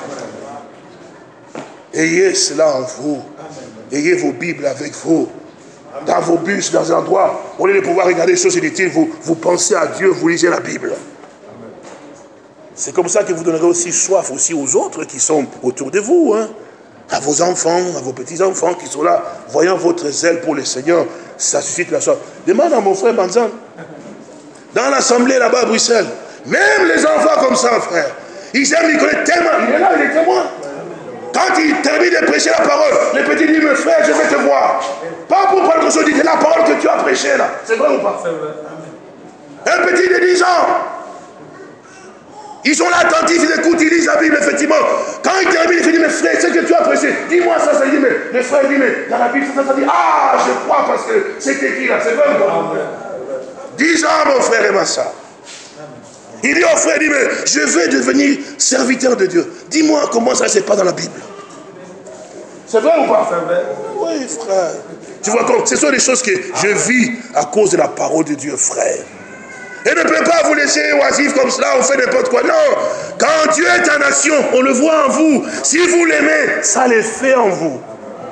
Ayez cela en vous. Ayez vos Bibles avec vous. Dans vos bus, dans un endroit, au lieu de pouvoir regarder les choses inutiles, vous, vous pensez à Dieu, vous lisez la Bible. C'est comme ça que vous donnerez aussi soif aussi aux autres qui sont autour de vous, hein. À vos enfants, à vos petits-enfants qui sont là, voyant votre zèle pour le Seigneur, ça suscite la soif. Demande à mon frère Banzan, dans l'assemblée là-bas à Bruxelles, même les enfants comme ça, frère, ils aiment, ils connaissent tellement, il est là, il est témoin. Quand il termine de prêcher la parole, le petit dit, mais frère, je vais te voir. Pas pour prendre quelque chose, il dit, la parole que tu as prêchée là. C'est vrai ou pas? C'est vrai. Un petit de dix ans. Ils sont là attentifs, ils écoutent, ils lisent la Bible, effectivement. Quand il termine, il dit, mais frère, ce que tu as prêché, dis-moi ça, ça dit, mais le frère dit, mais dans la Bible, ça, ça dit, ah, je crois parce que c'est écrit là, c'est vrai ou pas? Dix ans, mon frère et ma soeur. Il dit au frère, il dit, mais je veux devenir serviteur de Dieu. Dis-moi comment ça se passe dans la Bible. C'est vrai ou pas? C'est vrai. Oui, frère. Tu vois, comme, ce sont des choses que je vis à cause de la parole de Dieu, frère. Et ne peut pas vous laisser oisif comme cela, on fait n'importe quoi. Non, quand Dieu est en nation, on le voit en vous. Si vous l'aimez, ça le fait en vous.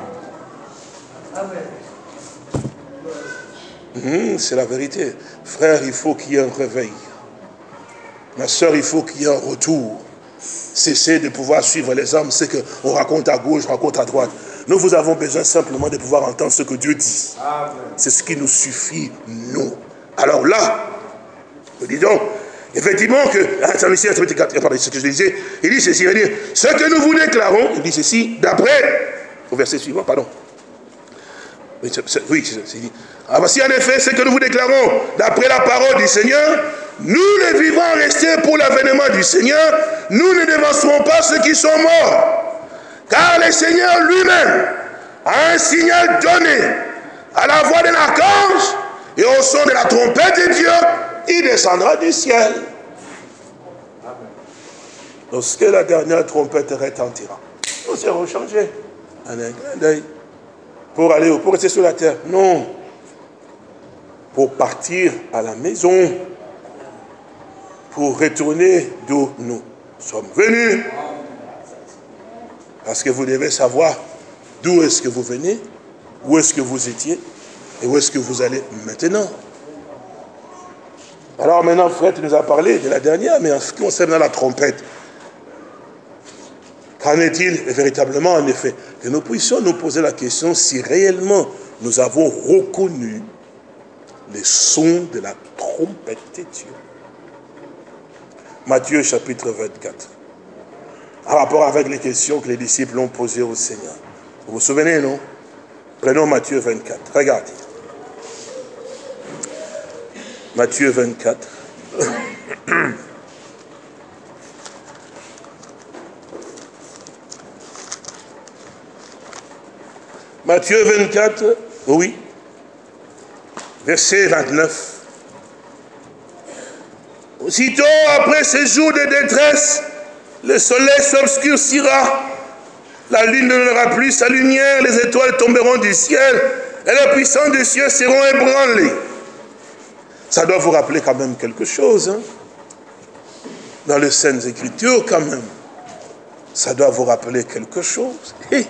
Mmh, c'est la vérité. Frère, il faut qu'il y ait un réveil. Ma soeur, il faut qu'il y ait un retour. Cessez de pouvoir suivre les hommes, c'est qu'on raconte à gauche, on raconte à droite. Nous, vous avons besoin simplement de pouvoir entendre ce que Dieu dit. C'est ce qui nous suffit, nous. Alors là, nous disons, effectivement que, attends, ici, ce que je disais, il dit ceci, il dit, ce que nous vous déclarons, il dit ceci, d'après, au verset suivant, pardon. Oui, c'est dit. Ah, voici en effet ce que nous vous déclarons, d'après la parole du Seigneur, nous les vivants restés pour l'avènement du Seigneur, nous ne dévancerons pas ceux qui sont morts. Car le Seigneur lui-même a un signal donné à la voix de l'archange et au son de la trompette de Dieu, il descendra du ciel. Lorsque la dernière trompette retentira, nous serons changés en un clin d'œil. Pour aller ou pour rester sur la terre? Non. Pour partir à la maison. Pour retourner d'où nous sommes venus. Parce que vous devez savoir d'où est-ce que vous venez, où est-ce que vous étiez, et où est-ce que vous allez maintenant. Alors maintenant, Fred nous a parlé de la dernière, mais en ce qui concerne la trompette, qu'en est-il véritablement, en effet? Que nous puissions nous poser la question si réellement nous avons reconnu les sons de la trompette de Dieu. Matthieu chapitre vingt-quatre. En rapport avec les questions que les disciples ont posées au Seigneur. Vous vous souvenez, non? Prenons Matthieu vingt-quatre. Regardez. Matthieu vingt-quatre. Matthieu vingt-quatre, oui, verset vingt-neuf. Aussitôt après ces jours de détresse, le soleil s'obscurcira, la lune ne donnera plus sa lumière, les étoiles tomberont du ciel, et les puissants des cieux seront ébranlés. Ça doit vous rappeler quand même quelque chose, hein? Dans les Saintes Écritures quand même. Ça doit vous rappeler quelque chose. Hey.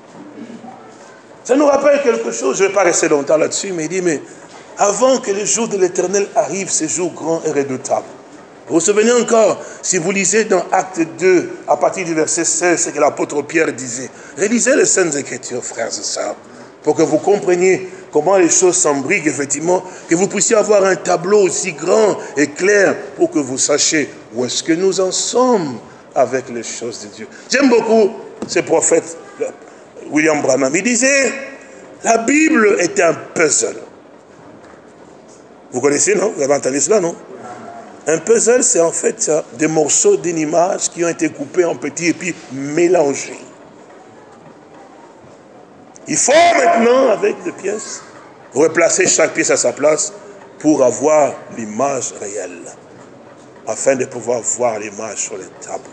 Ça nous rappelle quelque chose, je ne vais pas rester longtemps là-dessus, mais il dit, mais avant que le jour de l'Éternel arrive, ce jour grand et redoutable. Vous vous souvenez encore, si vous lisez dans Acte deux, à partir du verset seize, ce que l'apôtre Pierre disait. Relisez les Saintes Écritures, frères et sœurs, pour que vous compreniez comment les choses s'embriquent, effectivement, que vous puissiez avoir un tableau aussi grand et clair pour que vous sachiez où est-ce que nous en sommes avec les choses de Dieu. J'aime beaucoup ce prophète William Branham. Il disait, la Bible est un puzzle. Vous connaissez, non? Vous avez entendu cela, non? Un puzzle, c'est en fait des morceaux d'une image qui ont été coupés en petits et puis mélangés. Il faut maintenant, avec des pièces, replacer chaque pièce à sa place pour avoir l'image réelle, afin de pouvoir voir l'image sur les tableaux.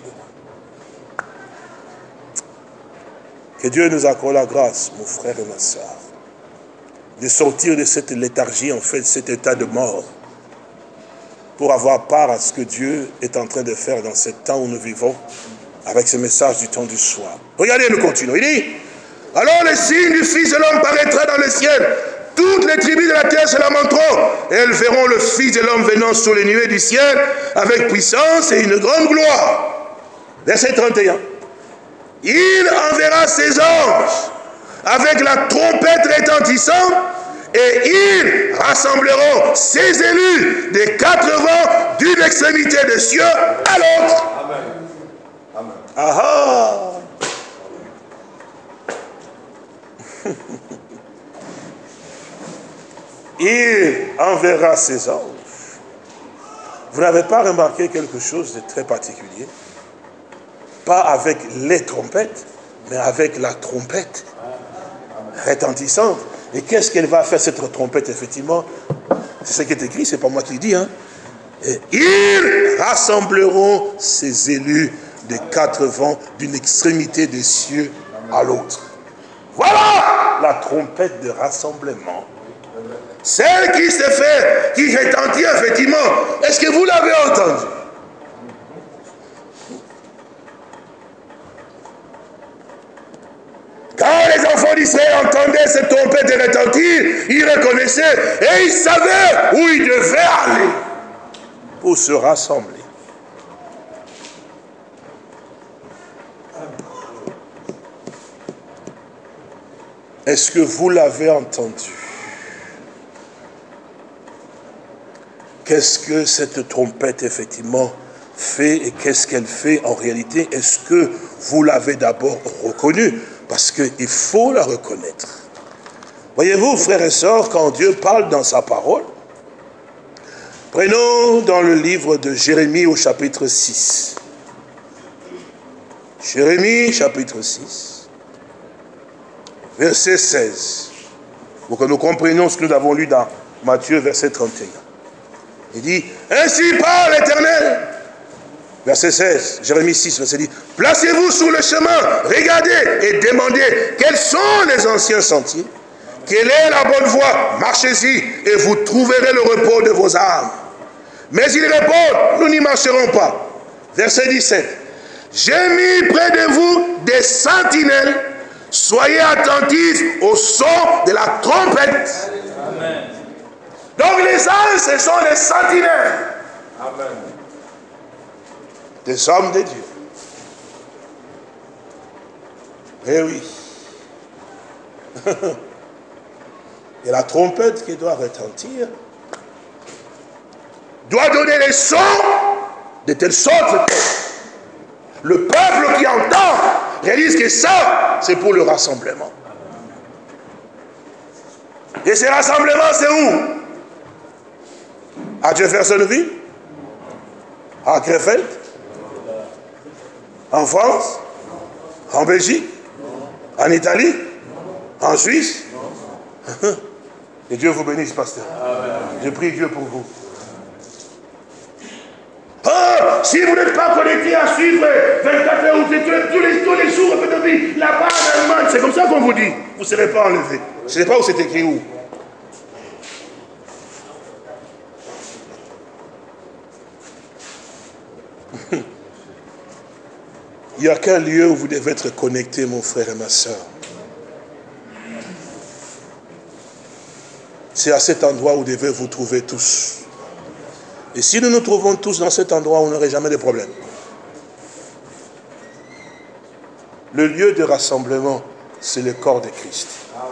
Que Dieu nous accorde la grâce, mon frère et ma soeur, de sortir de cette léthargie, en fait, cet état de mort, pour avoir part à ce que Dieu est en train de faire dans ce temps où nous vivons, avec ce message du temps du soir. Regardez, nous continuons. Il dit, alors le signe du Fils de l'homme paraîtra dans le ciel. Toutes les tribus de la terre se lamenteront, et elles verront le Fils de l'homme venant sur les nuées du ciel, avec puissance et une grande gloire. Verset trente et un. Il enverra ses anges avec la trompette retentissante, et ils rassembleront ses élus des quatre vents d'une extrémité des cieux à l'autre. Amen. Amen. Ah ah. Il enverra ses anges. Vous n'avez pas remarqué quelque chose de très particulier? Pas avec les trompettes, mais avec la trompette retentissante. Et qu'est-ce qu'elle va faire, cette trompette, effectivement? C'est ce qui est écrit, c'est pas moi qui le dis. Hein? Et ils rassembleront ces élus des quatre vents d'une extrémité des cieux à l'autre. Voilà la trompette de rassemblement. Celle qui se fait, qui retentit effectivement. Est-ce que vous l'avez entendu? Quand les enfants d'Israël entendaient cette trompette de retentir, ils reconnaissaient et ils savaient où ils devaient aller pour se rassembler. Est-ce que vous l'avez entendu? qu'est-ce que cette trompette, effectivement, fait et qu'est-ce qu'elle fait en réalité? Est-ce que vous l'avez d'abord reconnue? Parce qu'il faut la reconnaître. Voyez-vous, frères et sœurs, quand Dieu parle dans sa parole, prenons dans le livre de Jérémie au chapitre six. Jérémie, chapitre six, verset seize. Pour que nous comprenions ce que nous avons lu dans Matthieu, verset trente et un. Il dit, ainsi parle l'Éternel. Verset seize, Jérémie six, verset dix. Placez-vous sur le chemin, regardez et demandez quels sont les anciens sentiers. Quelle est la bonne voie? Marchez-y et vous trouverez le repos de vos âmes. Mais ils répondent, nous n'y marcherons pas. Verset dix-sept. J'ai mis près de vous des sentinelles. Soyez attentifs au son de la trompette. Amen. Donc les anges, ce sont les sentinelles. Amen. Des hommes de Dieu. Eh oui. Et la trompette qui doit retentir doit donner les sons de telle sorte que le peuple qui entend réalise que ça, c'est pour le rassemblement. Et ce rassemblement, c'est où? À Jeffersonville? À Krefeld? En France? En Belgique? En Italie? En Suisse? Et Dieu vous bénisse, pasteur. Je prie Dieu pour vous. Oh, si vous n'êtes pas connecté à suivre vingt-quatre heures ou tous les, tous les jours de vie, là-bas en Allemagne, c'est comme ça qu'on vous dit. Vous ne serez pas enlevé. Je ne sais pas où c'est écrit où. Il n'y a qu'un lieu où vous devez être connecté, mon frère et ma soeur. C'est à cet endroit où vous devez vous trouver tous. Et si nous nous trouvons tous dans cet endroit, on n'aurait jamais de problème. Le lieu de rassemblement, c'est le corps de Christ.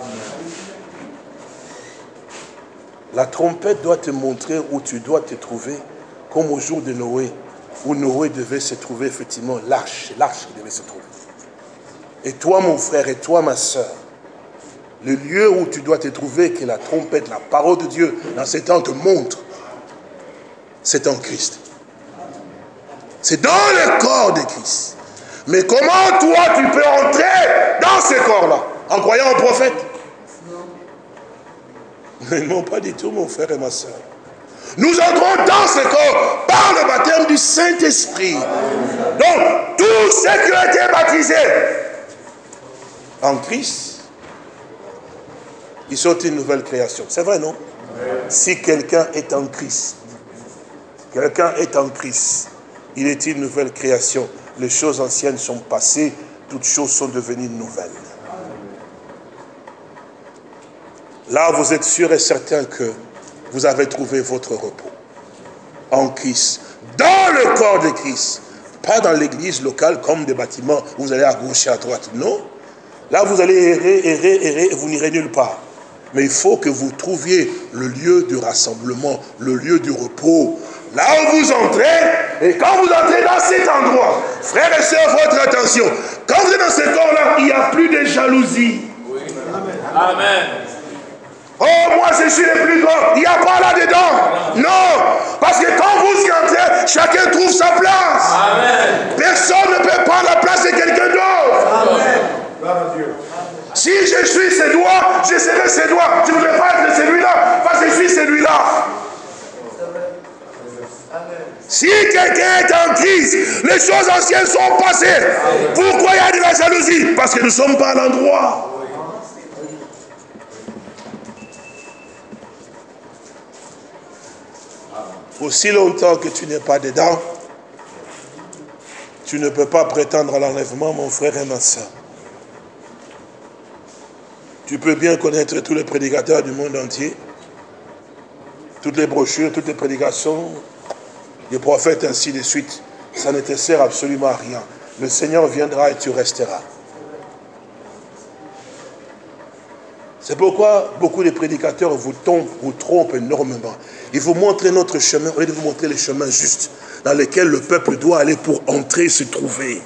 La trompette doit te montrer où tu dois te trouver, comme au jour de Noé, où Noé devait se trouver effectivement l'arche. C'est l'arche qui devait se trouver. Et toi, mon frère, et toi, ma soeur, le lieu où tu dois te trouver, que la trompette, la parole de Dieu, dans ces temps te montre, c'est en Christ. C'est dans le corps de Christ. Mais comment toi tu peux entrer dans ce corps-là? En croyant au prophète? Non. Non, pas du tout, mon frère et ma soeur. Nous entrons dans ce corps par le baptême du Saint-Esprit. Donc, tous ceux qui ont été baptisés en Christ, ils sont une nouvelle création. C'est vrai, non? Si quelqu'un est en Christ, quelqu'un est en Christ, il est une nouvelle création. Les choses anciennes sont passées, toutes choses sont devenues nouvelles. Là, vous êtes sûr et certain que vous avez trouvé votre repos en Christ, dans le corps de Christ, pas dans l'église locale comme des bâtiments où vous allez à gauche et à droite. Non, là vous allez errer, errer, errer et vous n'irez nulle part. Mais il faut que vous trouviez le lieu du rassemblement, le lieu du repos. Là où vous entrez, et quand vous entrez dans cet endroit, frères et sœurs, votre attention, quand vous êtes dans ce corps-là, il n'y a plus de jalousie. Oui. Amen. Amen. Oh, moi je suis le plus grand. Il n'y a pas là-dedans. Non. Parce que quand vous y entrez, chacun trouve sa place. Amen. Personne ne peut prendre la place de quelqu'un d'autre. Amen. Si je suis ses doigts, je serai ses doigts. Je ne voudrais pas être celui-là, parce que je suis celui-là. Si quelqu'un est en crise, les choses anciennes sont passées. Pourquoi il y a de la jalousie? Parce que nous ne sommes pas à l'endroit. Aussi longtemps que tu n'es pas dedans, tu ne peux pas prétendre à l'enlèvement, mon frère et ma soeur. Tu peux bien connaître tous les prédicateurs du monde entier, toutes les brochures, toutes les prédications, les prophètes, ainsi de suite. Ça ne te sert absolument à rien. Le Seigneur viendra et tu resteras. C'est pourquoi beaucoup de prédicateurs vous, tombent, vous trompent énormément. Ils vous montrent notre chemin, au lieu de vous montrer les chemins justes dans lesquels le peuple doit aller pour entrer, se trouver.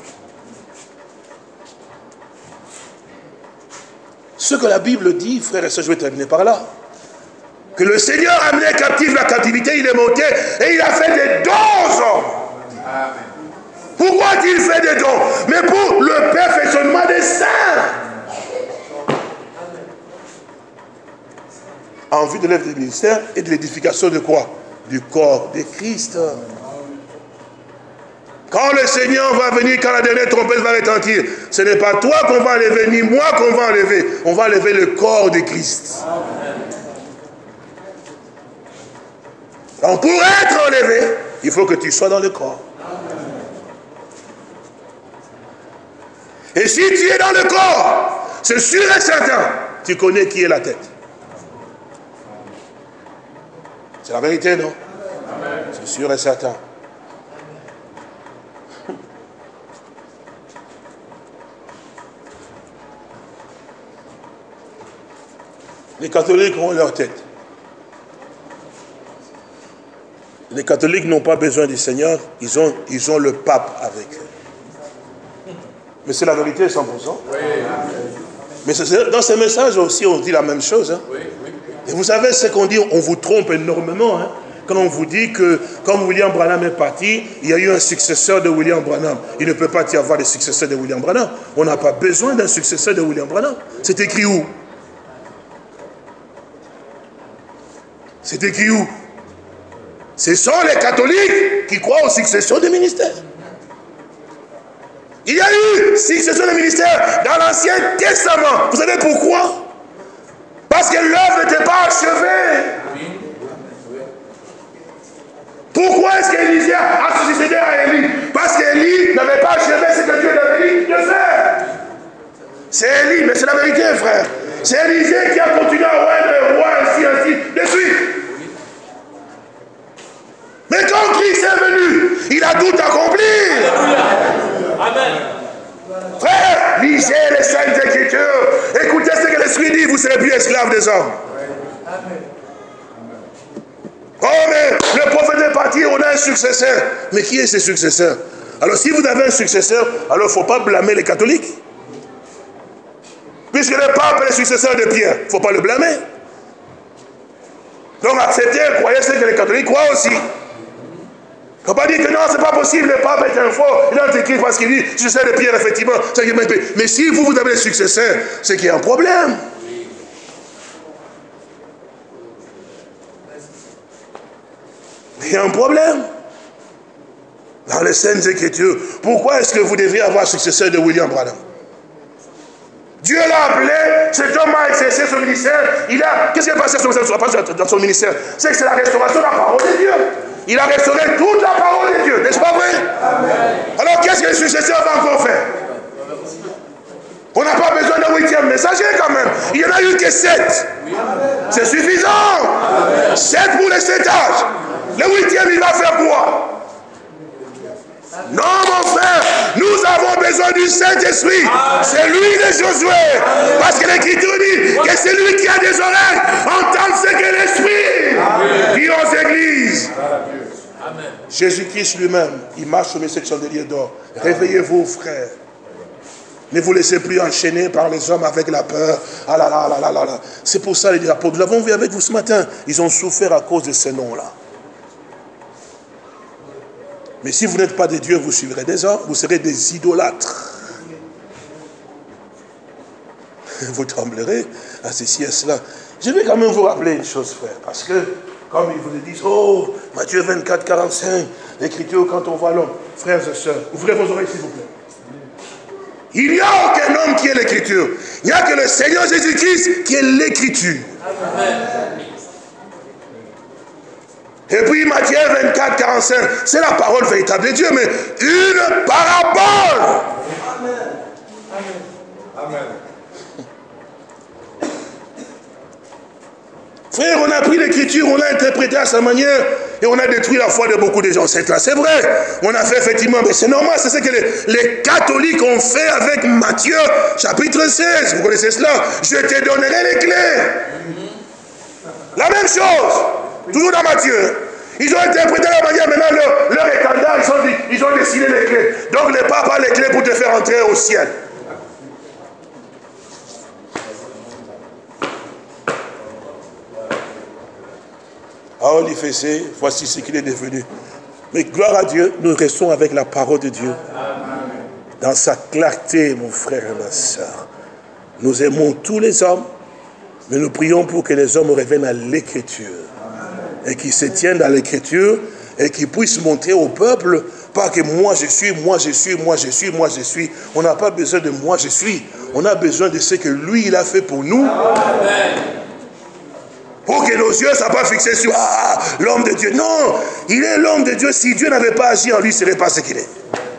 Ce que la Bible dit, frères et sœurs, je vais terminer par là, que le Seigneur a amené captif la captivité, il est monté et il a fait des dons aux hommes. Amen. Pourquoi a-t-il fait des dons? Mais pour le perfectionnement des saints. En vue de l'œuvre du ministère et de l'édification de quoi? Du corps de Christ. Quand le Seigneur va venir, quand la dernière trompette va retentir, ce n'est pas toi qu'on va enlever, ni moi qu'on va enlever. On va enlever le corps de Christ. Donc pour être enlevé, il faut que tu sois dans le corps. Et si tu es dans le corps, c'est sûr et certain, tu connais qui est la tête. C'est la vérité, non? C'est sûr et certain. Les catholiques ont leur tête. Les catholiques n'ont pas besoin du Seigneur, ils ont, ils ont le pape avec eux. Mais c'est la vérité cent pour cent. Oui. Mais dans ces messages aussi, on dit la même chose. Hein. Oui, oui. Et vous savez ce qu'on dit, on vous trompe énormément. Hein, quand on vous dit que, comme William Branham est parti, il y a eu un successeur de William Branham. Il ne peut pas y avoir de successeur de William Branham. On n'a pas besoin d'un successeur de William Branham. C'est écrit où? C'est écrit où? Ce sont les catholiques qui croient aux successions des ministères. Il y a eu succession des ministères dans l'Ancien Testament. Vous savez pourquoi? Parce que l'œuvre n'était pas achevée. Pourquoi est-ce qu'Élisée a succédé à Élie? Parce qu'Élie n'avait pas achevé ce que Dieu avait dit de faire. C'est Élie, mais c'est la vérité, frère. C'est Élisée qui a continué à oindre le roi, ainsi, ainsi, de suite. Mais quand Christ est venu, il a tout accompli. Amen. Frère, lisez les Saintes Écritures. Écoutez ce que l'Esprit dit, vous ne serez plus esclaves des hommes. Amen. Oh, mais le prophète est parti, on a un successeur. Mais qui est ce successeur? Alors, si vous avez un successeur, alors il ne faut pas blâmer les catholiques. Puisque le pape est le successeur de Pierre, il ne faut pas le blâmer. Donc, acceptez, croyez ce que les catholiques croient aussi. Il ne faut pas dire que non, ce n'est pas possible, le pape est un faux, il a écrit parce qu'il dit, je sais de Pierre, effectivement. Mais si vous, vous avez les successeurs, c'est qu'il y a un problème. Il y a un problème. Dans les Saintes Écritures, pourquoi est-ce que vous devriez avoir un successeur de William Branham? Dieu l'a appelé, cet homme a exercé son ministère. Il a, qu'est-ce qui est passé dans son ministère? C'est que c'est la restauration de la parole de Dieu. Il a restauré toute la parole de Dieu, n'est-ce pas vrai? Amen. Alors qu'est-ce que le successeur va encore faire? On n'a pas besoin d'un huitième messager quand même. Il n'y en a eu que sept. C'est suffisant. Amen. Sept pour les sept âges. Le huitième, il va faire quoi? Non, mon frère, nous avons besoin du Saint-Esprit. C'est lui de Josué. Parce que l'Écriture dit que c'est lui qui a des oreilles entend ce que l'Esprit dit aux églises. Jésus-Christ lui-même, il marche sur cette chandelier d'or. Réveillez-vous, frères. Ne vous laissez plus enchaîner par les hommes avec la peur. Ah là là là là là là. C'est pour ça les apôtres, nous l'avons vu avec vous ce matin, ils ont souffert à cause de ces noms-là. Mais si vous n'êtes pas des dieux, vous suivrez des hommes, vous serez des idolâtres. Vous tremblerez à ceci et à cela. Je vais quand même vous rappeler une chose, frère, parce que, comme ils vous le disent, oh, Matthieu vingt-quatre, quarante-cinq, l'Écriture, quand on voit l'homme, frères et sœurs, ouvrez vos oreilles, s'il vous plaît. Il n'y a aucun homme qui est l'Écriture. Il n'y a que le Seigneur Jésus-Christ qui est l'Écriture. Amen. Et puis Matthieu vingt-quatre, quarante-cinq, c'est la parole véritable de Dieu, mais une parabole. Amen. Amen. Amen. Frère, on a pris l'écriture, on l'a interprété à sa manière, et on a détruit la foi de beaucoup de gens. C'est là, c'est vrai. On a fait effectivement, mais c'est normal, c'est ce que les, les catholiques ont fait avec Matthieu, chapitre seize. Vous connaissez cela? Je te donnerai les clés. La même chose, toujours dans Matthieu. Ils ont interprété la manière, maintenant leur, leur étendard, ils ont, dit, ils ont dessiné les clés. Donc le pape a les clés pour te faire entrer au ciel. Ah, on y fait c'est, voici ce qu'il est devenu. Mais gloire à Dieu, nous restons avec la parole de Dieu. Dans sa clarté, mon frère et ma soeur. Nous aimons tous les hommes, mais nous prions pour que les hommes reviennent à l'écriture. Et qu'ils se tiennent dans l'écriture et qu'ils puissent montrer au peuple, pas que moi je suis, moi je suis, moi je suis, moi je suis. On n'a pas besoin de moi je suis. On a besoin de ce que lui il a fait pour nous. Amen. Pour que nos yeux ne soient pas fixés sur ah, l'homme de Dieu. Non, il est l'homme de Dieu. Si Dieu n'avait pas agi en lui, il ne serait pas ce qu'il est.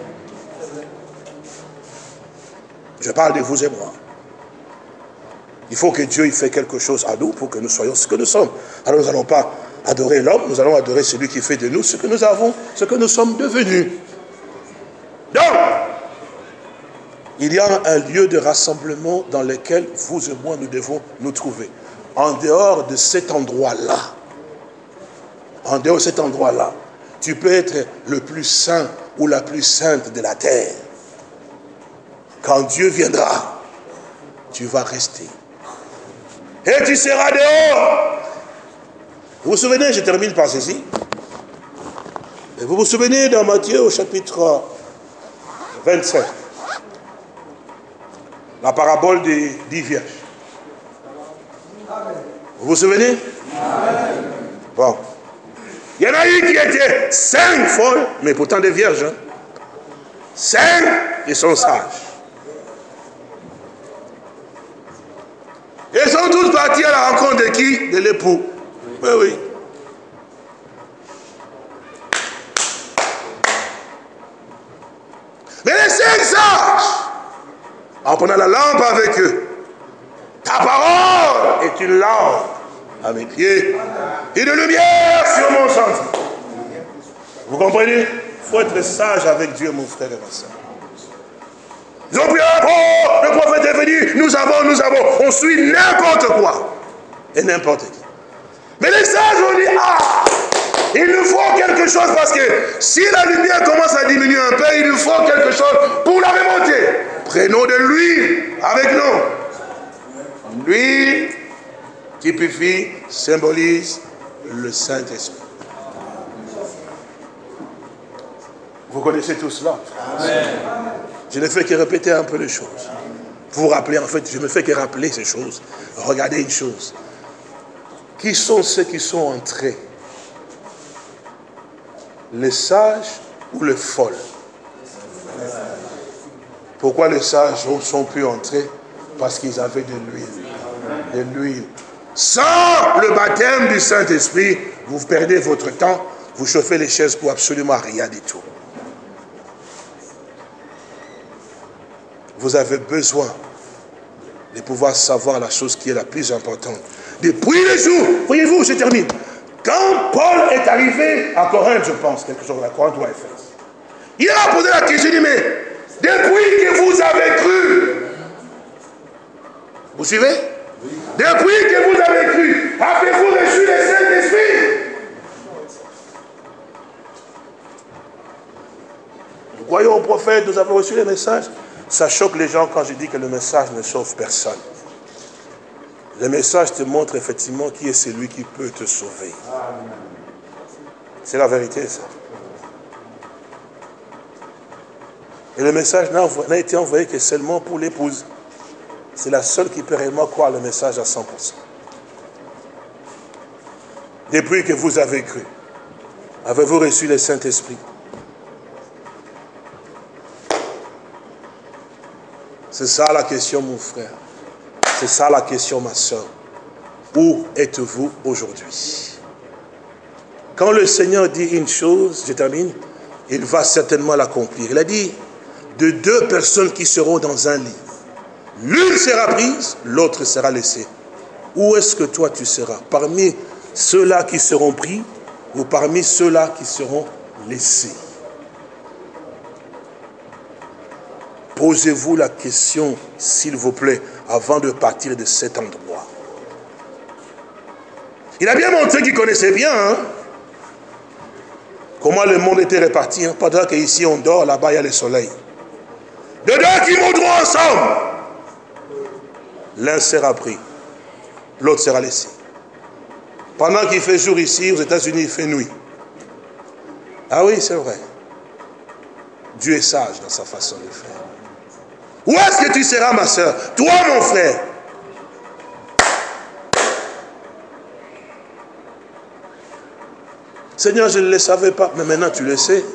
Je parle de vous et moi. Il faut que Dieu il fait quelque chose à nous pour que nous soyons ce que nous sommes. Alors nous n'allons pas adorer l'homme, nous allons adorer celui qui fait de nous ce que nous avons, ce que nous sommes devenus. Donc, il y a un lieu de rassemblement dans lequel vous et moi nous devons nous trouver. En dehors de cet endroit-là, en dehors de cet endroit-là, tu peux être le plus saint ou la plus sainte de la terre. Quand Dieu viendra, tu vas rester. Et tu seras dehors. Vous vous souvenez, je termine par ceci. Et vous vous souvenez dans Matthieu au chapitre vingt-cinq, la parabole des dix vierges. Vous vous souvenez? Bon. Il y en a eu qui étaient cinq folles, mais pourtant des vierges. Hein. Cinq, ils sont sages. Ils sont tous partis à la rencontre de qui? De l'époux. Oui, oui. Mais les cinq sages, en prenant la lampe avec eux, ta parole est une lampe à mes pieds et de lumière sur mon sentier. Vous comprenez? Il faut être sage avec Dieu, mon frère et ma soeur. Ils ont pris un oh, le prophète est venu, nous avons, nous avons, on suit n'importe quoi et n'importe qui. Mais les sages ont dit, ah, il nous faut quelque chose parce que si la lumière commence à diminuer un peu, il nous faut quelque chose pour la remonter. Prenons de l'huile avec nous. L'huile typifie, symbolise le Saint-Esprit. Vous connaissez tout cela. Amen. Je ne fais que répéter un peu les choses. Vous vous rappelez, en fait, je ne fais que rappeler ces choses. Regardez une chose. Qui sont ceux qui sont entrés? Les sages ou les folles? Pourquoi les sages sont pu entrer? Parce qu'ils avaient de l'huile. De l'huile. Sans le baptême du Saint-Esprit, vous perdez votre temps, vous chauffez les chaises pour absolument rien du tout. Vous avez besoin de pouvoir savoir la chose qui est la plus importante. Depuis le jour, voyez-vous, je termine. Quand Paul est arrivé à Corinthe, je pense, quelque chose à Corinthe ou à Éphèse, il a posé la question, il dit, mais depuis que vous avez cru, vous suivez? Oui. Depuis que vous avez cru, avez-vous reçu le Saint-Esprit? Nous croyons au prophète, nous avons reçu les messages. Ça choque les gens quand je dis que le message ne sauve personne. Le message te montre effectivement qui est celui qui peut te sauver. C'est la vérité, ça. Et le message n'a été envoyé que seulement pour l'épouse. C'est la seule qui peut réellement croire le message à cent pour cent. Depuis que vous avez cru, avez-vous reçu le Saint-Esprit? C'est ça la question, mon frère. C'est ça la question, ma soeur. Où êtes-vous aujourd'hui? Quand le Seigneur dit une chose, je termine, il va certainement l'accomplir. Il a dit, de deux personnes qui seront dans un lit, l'une sera prise, l'autre sera laissée. Où est-ce que toi tu seras? Parmi ceux-là qui seront pris ou parmi ceux-là qui seront laissés. Posez-vous la question, s'il vous plaît, avant de partir de cet endroit. Il a bien montré qu'il connaissait bien hein, comment le monde était réparti. Hein, pendant qu'ici on dort, là-bas il y a le soleil. De deux qui monteront ensemble. L'un sera pris, l'autre sera laissé. Pendant qu'il fait jour ici, aux États-Unis, il fait nuit. Ah oui, c'est vrai. Dieu est sage dans sa façon de faire. Où est-ce que tu seras, ma soeur? Toi, mon frère. Seigneur, je ne le savais pas, mais maintenant tu le sais.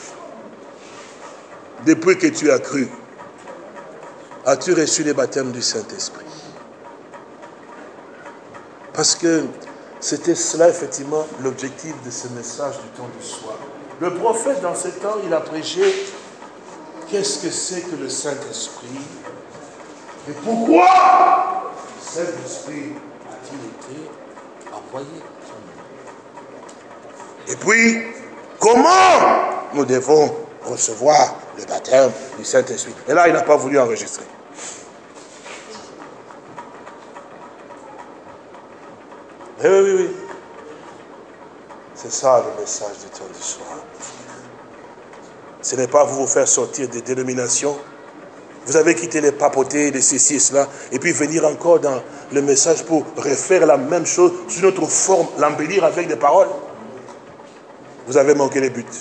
Depuis que tu as cru, as-tu reçu le baptême du Saint-Esprit? Parce que c'était cela, effectivement, l'objectif de ce message du temps du soir. Le prophète, dans ce temps, il a prêché qu'est-ce que c'est que le Saint-Esprit et pourquoi le Saint-Esprit a-t-il été envoyé? Et puis, comment nous devons recevoir le baptême du Saint-Esprit? Et là, il n'a pas voulu enregistrer. Eh oui, oui, oui. C'est ça le message du temps du soir. Ce n'est pas vous vous faire sortir des dénominations. Vous avez quitté les papautés, les ceci et cela, et puis venir encore dans le message pour refaire la même chose sous une autre forme, l'embellir avec des paroles. Vous avez manqué les buts.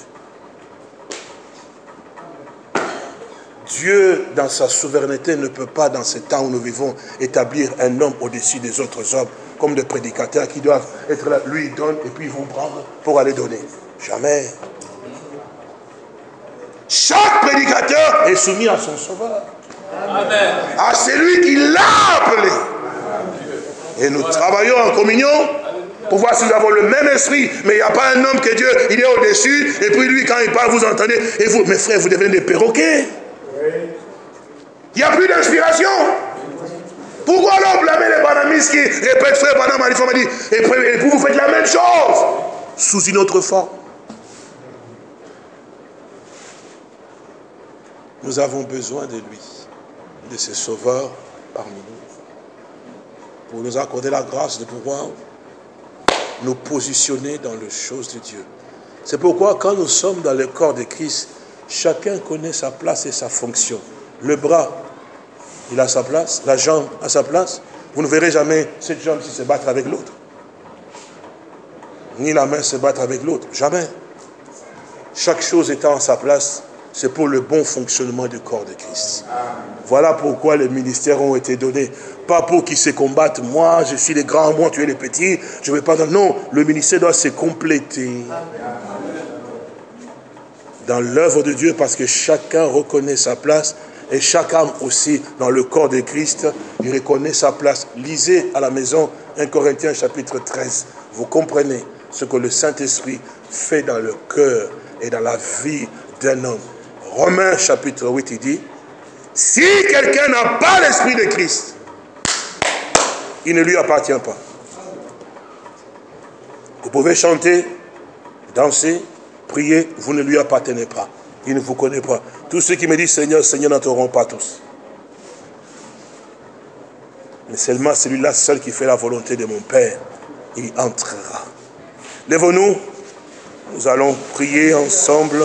Dieu, dans sa souveraineté, ne peut pas, dans ce temps où nous vivons, établir un homme au-dessus des autres hommes, comme des prédicateurs qui doivent être là. Lui, il donne, et puis ils vont prendre pour aller donner. Jamais. Chaque prédicateur est soumis à son sauveur. Amen. À celui qui l'a appelé. Et nous travaillons en communion pour voir si nous avons le même esprit. Mais il n'y a pas un homme que Dieu, il est au-dessus. Et puis lui, quand il parle, vous entendez. Et vous, mes frères, vous devenez des perroquets. Il n'y a plus d'inspiration. Pourquoi alors blâmer les banamistes qui répètent frère Banam, il dit, et vous, vous faites la même chose sous une autre forme. Nous avons besoin de lui, de ce sauveur parmi nous, pour nous accorder la grâce de pouvoir nous positionner dans les choses de Dieu. C'est pourquoi quand nous sommes dans le corps de Christ, chacun connaît sa place et sa fonction. Le bras, il a sa place, la jambe a sa place. Vous ne verrez jamais cette jambe se battre avec l'autre. Ni la main se battre avec l'autre, jamais. Chaque chose étant en sa place, c'est pour le bon fonctionnement du corps de Christ. Voilà pourquoi les ministères ont été donnés. Pas pour qu'ils se combattent. Moi, je suis le grand, moi, tu es le petit. Je ne vais pas... Non, le ministère doit se compléter dans l'œuvre de Dieu parce que chacun reconnaît sa place et chaque âme aussi dans le corps de Christ, il reconnaît sa place. Lisez à la maison un Corinthiens chapitre treize. Vous comprenez ce que le Saint-Esprit fait dans le cœur et dans la vie d'un homme. Romains chapitre huit, il dit, si quelqu'un n'a pas l'esprit de Christ, il ne lui appartient pas. Vous pouvez chanter, danser, prier, vous ne lui appartenez pas. Il ne vous connaît pas. Tous ceux qui me disent Seigneur, Seigneur n'entreront pas tous. Mais seulement celui-là seul qui fait la volonté de mon Père, il entrera. Lève-nous, nous allons prier ensemble.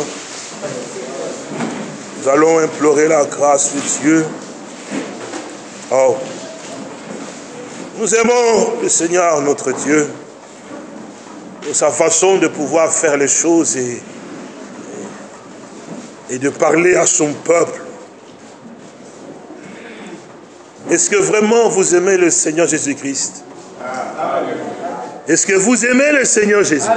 Nous allons implorer la grâce de Dieu. Oh, nous aimons le Seigneur notre Dieu pour sa façon de pouvoir faire les choses et, et de parler à son peuple. Est-ce que vraiment vous aimez le Seigneur Jésus-Christ? Est-ce que vous aimez le Seigneur Jésus?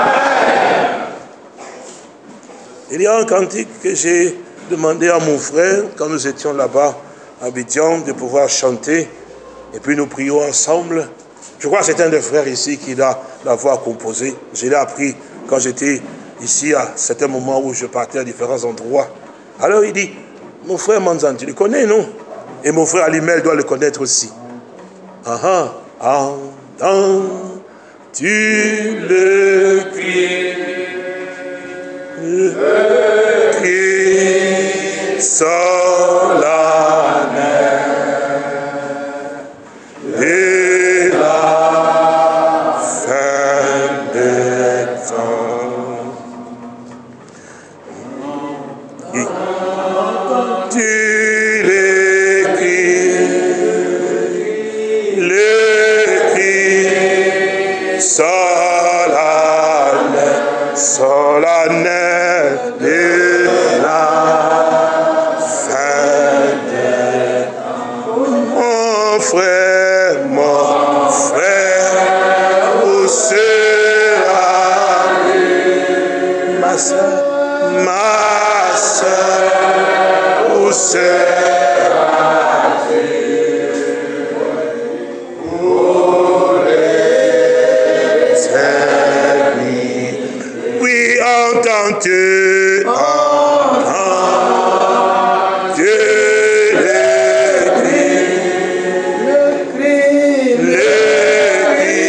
Il y a un cantique que j'ai demandé à mon frère, quand nous étions là-bas à Abidjan, de pouvoir chanter. Et puis nous prions ensemble. Je crois que c'est un des frères ici qui l'a l'avoir composé. Je l'ai appris quand j'étais ici à certains moments où je partais à différents endroits. Alors il dit, mon frère Manzan, tu le connais, non? Et mon frère Alimel doit le connaître aussi. Ah ah, entends-tu le cri solennel de la fête. Mon frère, mon frère, où sera-tu? Ma soeur, ma soeur, où sera-tu? Pour l'éternité. Oui, entends-tu, entends-tu le cri, le cri, le cri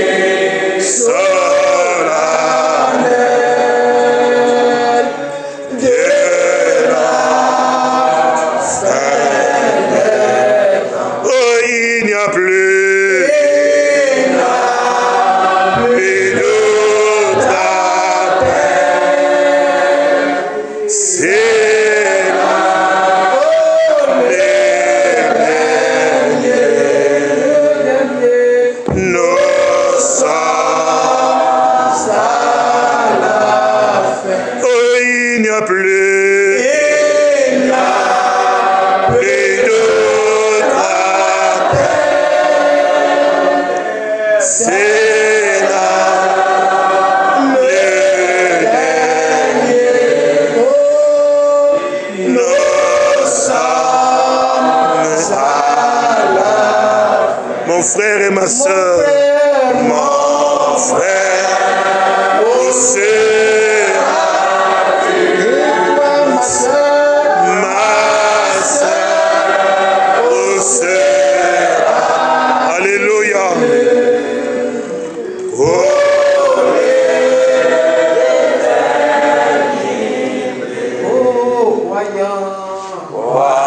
solennel de la fête. Oh, il n'y a plus, il n'y a plus d'autre appel. C'est la nous sommes à la fête. Oh, il n'y a plus, il n'y a plus d'autre appel. C'est là le dernier. Oh, nous sommes à la fête. Mon frère et ma soeur, mon frère, où seras-tu? Ma soeur, où seras-tu? Alléluia. Oh, Oh, voyant, voyant